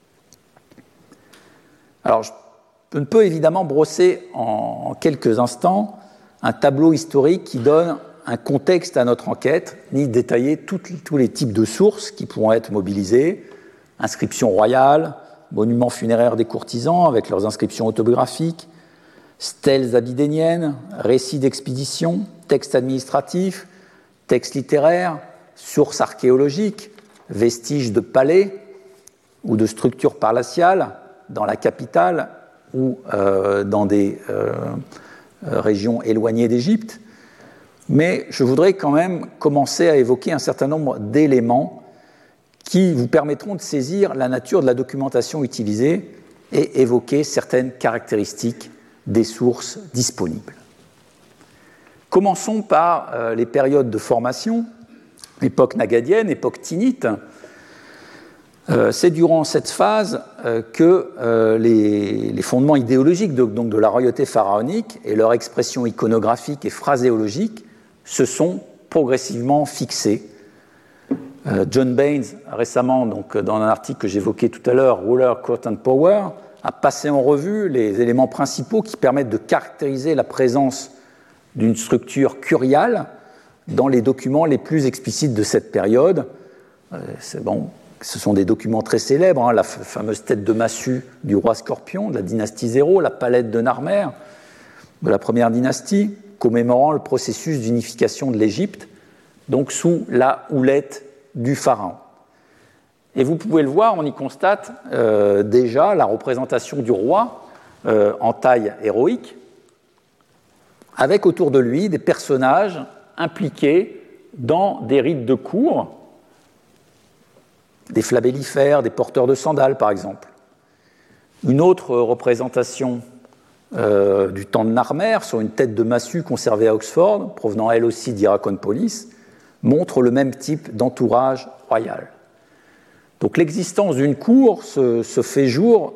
Speaker 2: Alors, je ne peux évidemment brosser en quelques instants un tableau historique qui donne un contexte à notre enquête, ni détailler tous les types de sources qui pourront être mobilisées, inscriptions royales, monuments funéraires des courtisans avec leurs inscriptions autobiographiques, stèles abydéniennes, récits d'expéditions, textes administratifs, textes littéraires, sources archéologiques, vestiges de palais ou de structures palatiales dans la capitale ou dans des régions éloignées d'Égypte. Mais je voudrais quand même commencer à évoquer un certain nombre d'éléments qui vous permettront de saisir la nature de la documentation utilisée et évoquer certaines caractéristiques des sources disponibles. Commençons par les périodes de formation, époque nagadienne, époque tinnite. C'est durant cette phase que les fondements idéologiques donc de la royauté pharaonique et leur expression iconographique et phraséologique se sont progressivement fixés. John Baines, récemment, donc, dans un article que j'évoquais tout à l'heure, Ruler, Court and Power, a passé en revue les éléments principaux qui permettent de caractériser la présence d'une structure curiale dans les documents les plus explicites de cette période. Ce sont des documents très célèbres, la fameuse tête de massue du roi Scorpion de la dynastie 0, la palette de Narmer de la première dynastie, commémorant le processus d'unification de l'Égypte, donc sous la houlette du pharaon. Et vous pouvez le voir, on y constate déjà la représentation du roi en taille héroïque, avec autour de lui des personnages impliqués dans des rites de cour, des flabellifères, des porteurs de sandales par exemple. Une autre représentation du temps de Narmer, sur une tête de massue conservée à Oxford, provenant elle aussi d'Hierakonpolis, montre le même type d'entourage royal. Donc l'existence d'une cour se fait jour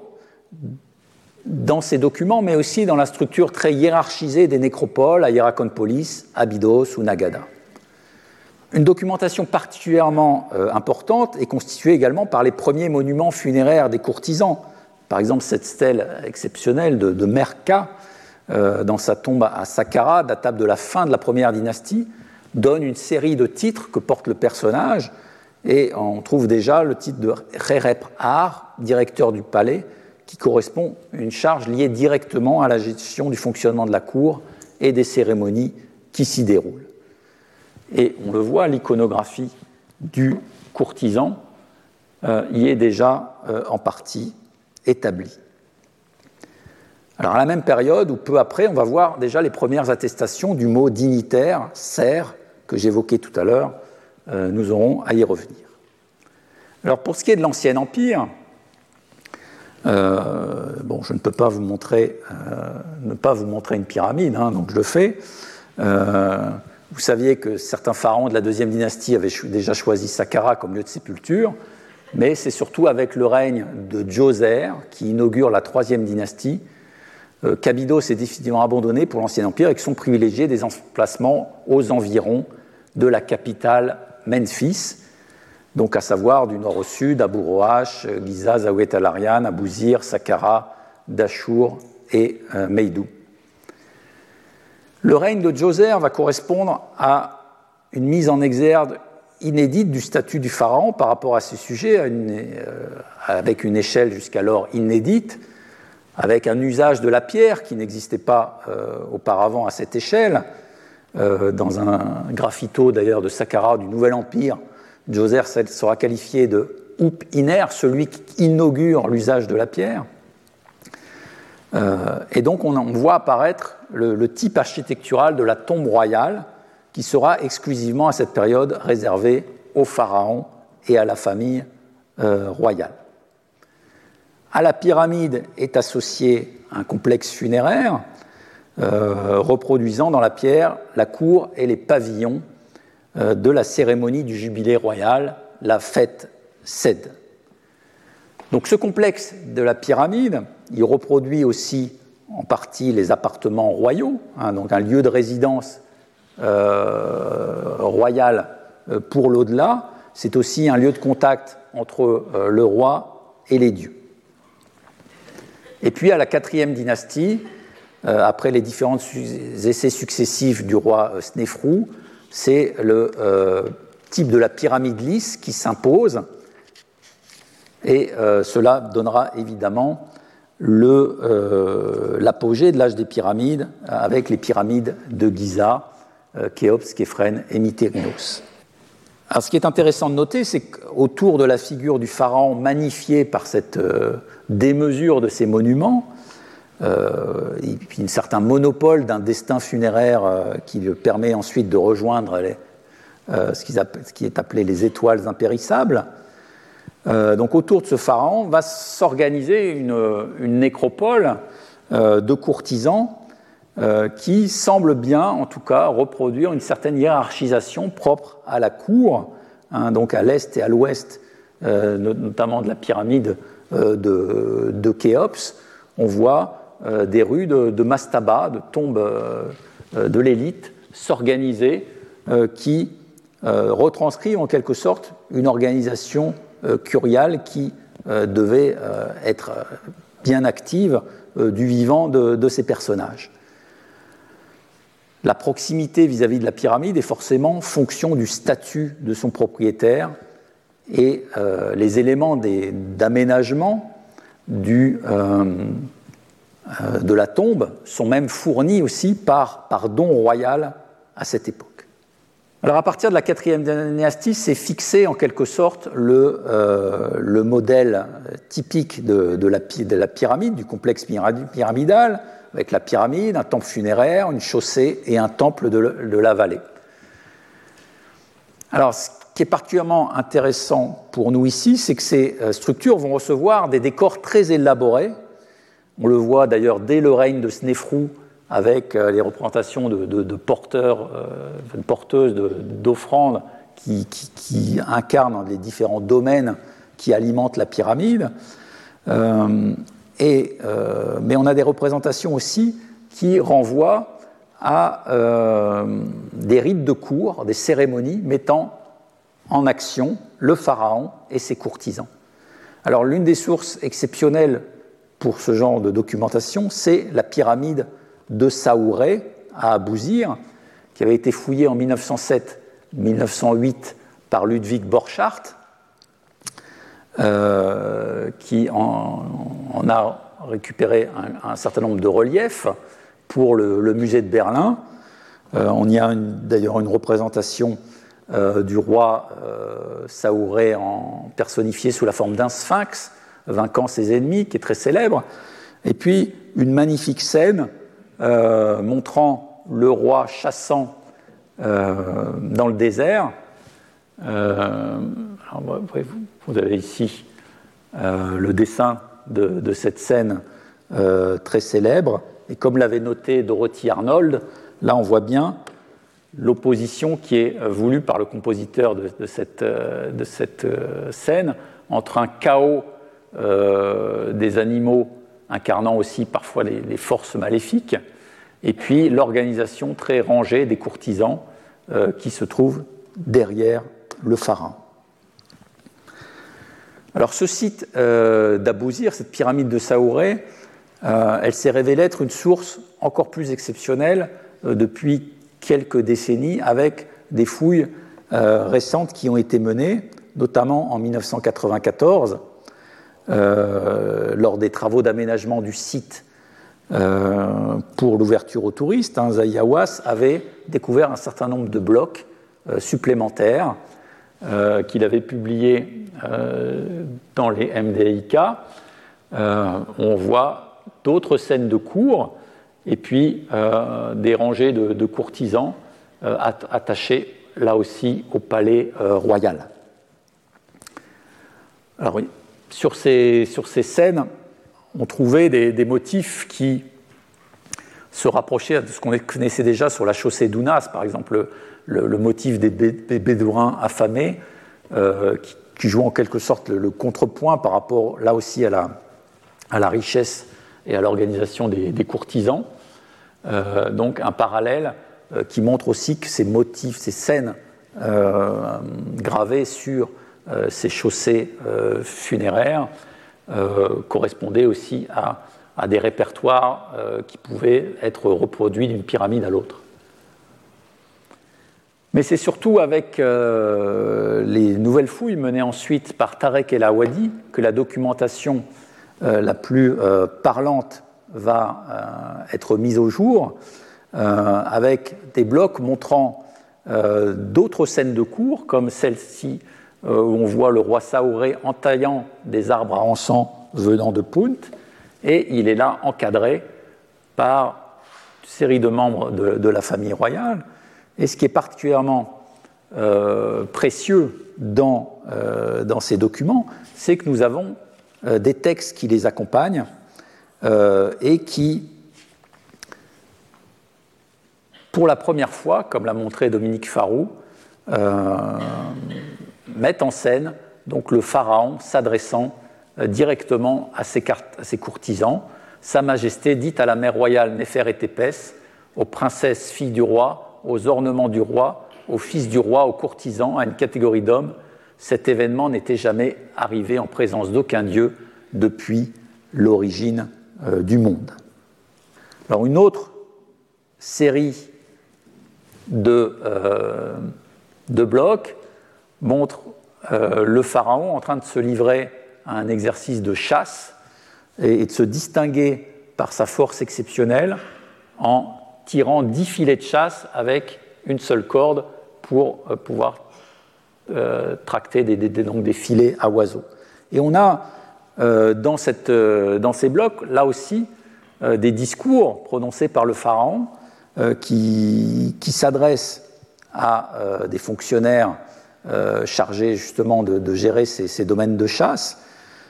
Speaker 2: dans ces documents, mais aussi dans la structure très hiérarchisée des nécropoles à Hierakonpolis, Abydos ou Nagada. Une documentation particulièrement importante est constituée également par les premiers monuments funéraires des courtisans. Par exemple, cette stèle exceptionnelle de Merka, dans sa tombe à Saqqara, datable de la fin de la première dynastie, donne une série de titres que porte le personnage, et on trouve déjà le titre de Rerep-Ar, directeur du palais, qui correspond à une charge liée directement à la gestion du fonctionnement de la cour et des cérémonies qui s'y déroulent. Et on le voit, l'iconographie du courtisan y est déjà en partie établie. Alors à la même période, ou peu après, on va voir déjà les premières attestations du mot dignitaire, serf, que j'évoquais tout à l'heure. Nous aurons à y revenir. Alors pour ce qui est de l'Ancien Empire, je ne peux pas vous montrer, ne pas vous montrer une pyramide, donc je le fais. Vous saviez que certains pharaons de la deuxième dynastie avaient déjà choisi Saqqara comme lieu de sépulture, mais c'est surtout avec le règne de Djoser, qui inaugure la troisième dynastie, qu'Abydos est définitivement abandonné pour l'Ancien Empire et que sont privilégiés des emplacements aux environs de la capitale Memphis, donc à savoir du nord au sud, Abu Roash, Giza, Zaouet al-Aryan, Abouzir, Saqqara, Dashur et Meidou. Le règne de Djoser va correspondre à une mise en exergue inédite du statut du pharaon par rapport à ce sujet, avec une échelle jusqu'alors inédite, avec un usage de la pierre qui n'existait pas auparavant à cette échelle. Dans un graffito d'ailleurs de Saqqara du Nouvel Empire, Djoser sera qualifié de Up Iner, celui qui inaugure l'usage de la pierre. Et donc on voit apparaître le type architectural de la tombe royale qui sera exclusivement à cette période réservé aux pharaons et à la famille royale. À la pyramide est associé un complexe funéraire reproduisant dans la pierre la cour et les pavillons de la cérémonie du jubilé royal, la fête Sed. Donc ce complexe de la pyramide, il reproduit aussi en partie les appartements royaux, donc un lieu de résidence royal pour l'au-delà. C'est aussi un lieu de contact entre le roi et les dieux. Et puis à la quatrième dynastie, après les différents essais successifs du roi Snéfrou, c'est le type de la pyramide lisse qui s'impose, et cela donnera évidemment l'apogée de l'âge des pyramides avec les pyramides de Giza, Khéops, Képhren et Mykérinos. Alors, ce qui est intéressant de noter, c'est qu'autour de la figure du pharaon magnifiée par cette démesure de ses monuments, et puis un certain monopole d'un destin funéraire qui lui permet ensuite de rejoindre ce qui est appelé les étoiles impérissables. Donc autour de ce pharaon va s'organiser une nécropole de courtisans qui semble bien, en tout cas, reproduire une certaine hiérarchisation propre à la cour, donc à l'est et à l'ouest, notamment de la pyramide de Khéops. On voit des rues de mastaba, de tombes de l'élite, s'organiser, qui retranscrivent en quelque sorte une organisation curiale qui devait être bien active du vivant de ces personnages. La proximité vis-à-vis de la pyramide est forcément fonction du statut de son propriétaire et les éléments d'aménagement de la tombe sont même fournis aussi par don royal à cette époque. Alors à partir de la quatrième dynastie, c'est fixé en quelque sorte le modèle typique de la pyramide, du complexe pyramidal, avec la pyramide, un temple funéraire, une chaussée et un temple de la vallée. Alors ce qui est particulièrement intéressant pour nous ici, c'est que ces structures vont recevoir des décors très élaborés. On le voit d'ailleurs dès le règne de Snéfrou, avec les représentations de porteurs, de porteuses d'offrandes qui incarnent les différents domaines qui alimentent la pyramide. Mais on a des représentations aussi qui renvoient à des rites de cour, des cérémonies mettant en action le pharaon et ses courtisans. Alors l'une des sources exceptionnelles pour ce genre de documentation, c'est la pyramide de Saouré à Abouzir, qui avait été fouillée en 1907-1908 par Ludwig Borchardt, qui en a récupéré un certain nombre de reliefs pour le musée de Berlin. On y a d'ailleurs une représentation du roi Saouré personnifié sous la forme d'un sphinx, vainquant ses ennemis, qui est très célèbre. Et puis une magnifique scène montrant le roi chassant dans le désert. Vous avez ici le dessin de cette scène très célèbre. Et comme l'avait noté Dorothy Arnold, là on voit bien l'opposition qui est voulue par le compositeur de cette scène entre un chaos des animaux incarnant aussi parfois les forces maléfiques et puis l'organisation très rangée des courtisans qui se trouvent derrière le pharaon. Alors ce site d'Abousir, cette pyramide de Saouré, elle s'est révélée être une source encore plus exceptionnelle depuis quelques décennies avec des fouilles récentes qui ont été menées, notamment en 1994, lors des travaux d'aménagement du site pour l'ouverture aux touristes. Zahi Hawass avait découvert un certain nombre de blocs supplémentaires qu'il avait publiés dans les MDIK. On voit d'autres scènes de cours et puis des rangées de courtisans attachés là aussi au palais royal. Alors oui, sur ces scènes, on trouvait des motifs qui se rapprochaient de ce qu'on connaissait déjà sur la chaussée d'Ounas, par exemple le motif des bédouins affamés, qui joue en quelque sorte le contrepoint par rapport là aussi à la richesse et à l'organisation des courtisans. Donc un parallèle qui montre aussi que ces motifs, ces scènes gravées sur ces chaussées funéraires correspondaient aussi à des répertoires qui pouvaient être reproduits d'une pyramide à l'autre. Mais c'est surtout avec les nouvelles fouilles menées ensuite par Tarek El Awadi que la documentation la plus parlante va être mise au jour, avec des blocs montrant d'autres scènes de cour, comme celle-ci où on voit le roi Saouré entaillant des arbres à encens venant de Punt, et il est là encadré par une série de membres de la famille royale. Et ce qui est particulièrement précieux dans ces documents, c'est que nous avons des textes qui les accompagnent et qui, pour la première fois, comme l'a montré Dominique Farroux, mettent en scène donc, le pharaon s'adressant directement à ses courtisans. Sa Majesté dit à la mère royale Néfer-et-Tépès, aux princesses filles du roi, aux ornements du roi, aux fils du roi, aux courtisans, à une catégorie d'hommes, cet événement n'était jamais arrivé en présence d'aucun dieu depuis l'origine du monde. Alors une autre série de blocs montre le pharaon en train de se livrer à un exercice de chasse et de se distinguer par sa force exceptionnelle en tirant 10 filets de chasse avec une seule corde pour pouvoir tracter donc des filets à oiseaux. Et on a dans ces blocs, là aussi, des discours prononcés par le pharaon qui s'adressent à des fonctionnaires chargés justement de gérer ces domaines de chasse,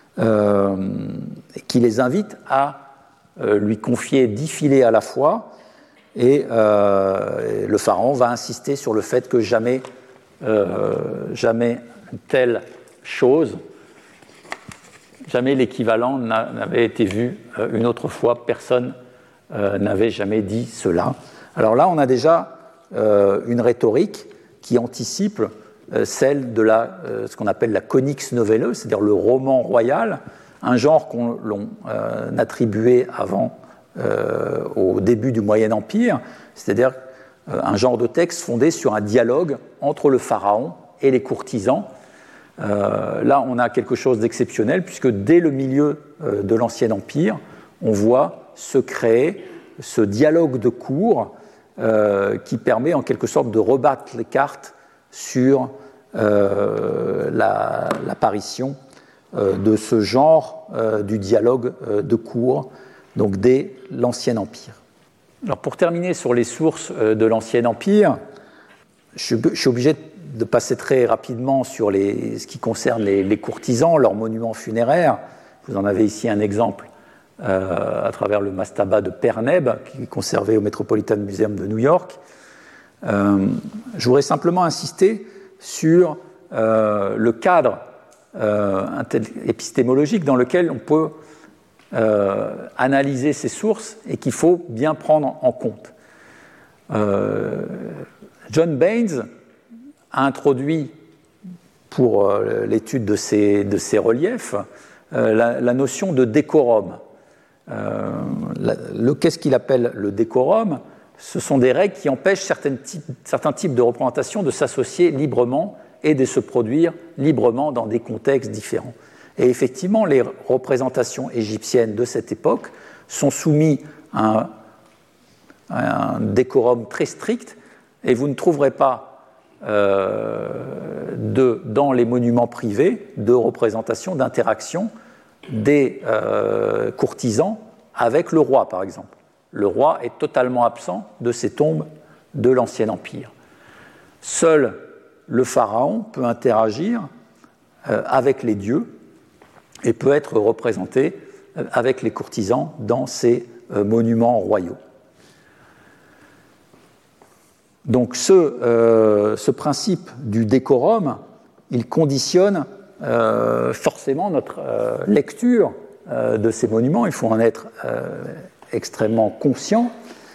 Speaker 2: et qui les invitent à lui confier 10 filets à la fois, et le pharaon va insister sur le fait que jamais une telle chose, jamais l'équivalent n'avait été vu une autre fois, personne n'avait jamais dit cela. Alors là, on a déjà une rhétorique qui anticipe celle de ce qu'on appelle la conix novelleuse, c'est-à-dire le roman royal, un genre qu'on attribuait avant au début du Moyen Empire, c'est-à-dire un genre de texte fondé sur un dialogue entre le pharaon et les courtisans. Là, on a quelque chose d'exceptionnel, puisque dès le milieu de l'Ancien Empire, on voit se créer ce dialogue de cour qui permet en quelque sorte de rebattre les cartes sur l'apparition de ce genre du dialogue de cour donc dès l'Ancien Empire. Alors pour terminer sur les sources de l'Ancien Empire, je suis obligé de passer très rapidement sur ce qui concerne les courtisans, leurs monuments funéraires. Vous en avez ici un exemple à travers le mastaba de Perneb, qui est conservé au Metropolitan Museum de New York. Je voudrais simplement insister sur le cadre épistémologique dans lequel on peut analyser ces sources et qu'il faut bien prendre en compte. John Baines a introduit pour l'étude de ces reliefs la notion de décorum. Qu'est-ce qu'il appelle le décorum ? Ce sont des règles qui empêchent certains types de représentations de s'associer librement et de se produire librement dans des contextes différents. Et effectivement, les représentations égyptiennes de cette époque sont soumises à un décorum très strict, et vous ne trouverez pas dans les monuments privés de représentation d'interaction des courtisans avec le roi, par exemple. Le roi est totalement absent de ces tombes de l'Ancien Empire. Seul le pharaon peut interagir avec les dieux et peut être représenté avec les courtisans dans ces monuments royaux. Donc ce principe du décorum, il conditionne forcément notre lecture de ces monuments. Il faut en être extrêmement conscient.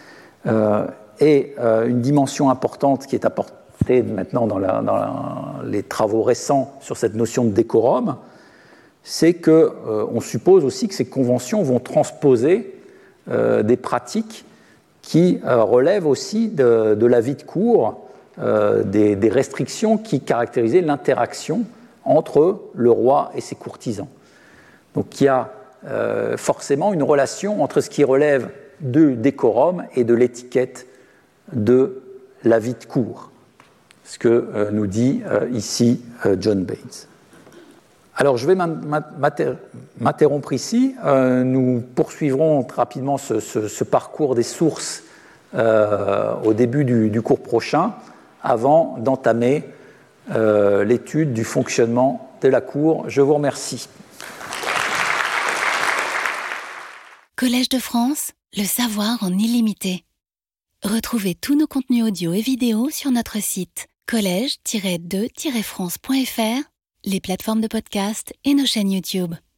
Speaker 2: Et une dimension importante qui est apportée maintenant dans les travaux récents sur cette notion de décorum, c'est qu'on suppose aussi que ces conventions vont transposer des pratiques qui relèvent aussi de la vie de cour, des restrictions qui caractérisaient l'interaction entre le roi et ses courtisans. Donc il y a forcément une relation entre ce qui relève du décorum et de l'étiquette de la vie de cour, ce que nous dit ici John Baines. Alors je vais m'interrompre ici, nous poursuivrons rapidement ce parcours des sources au début du cours prochain, avant d'entamer l'étude du fonctionnement de la cour. Je vous remercie.
Speaker 1: Collège de France, le savoir en illimité. Retrouvez tous nos contenus audio et vidéo sur notre site collège-2-france.fr, les plateformes de podcast et nos chaînes YouTube.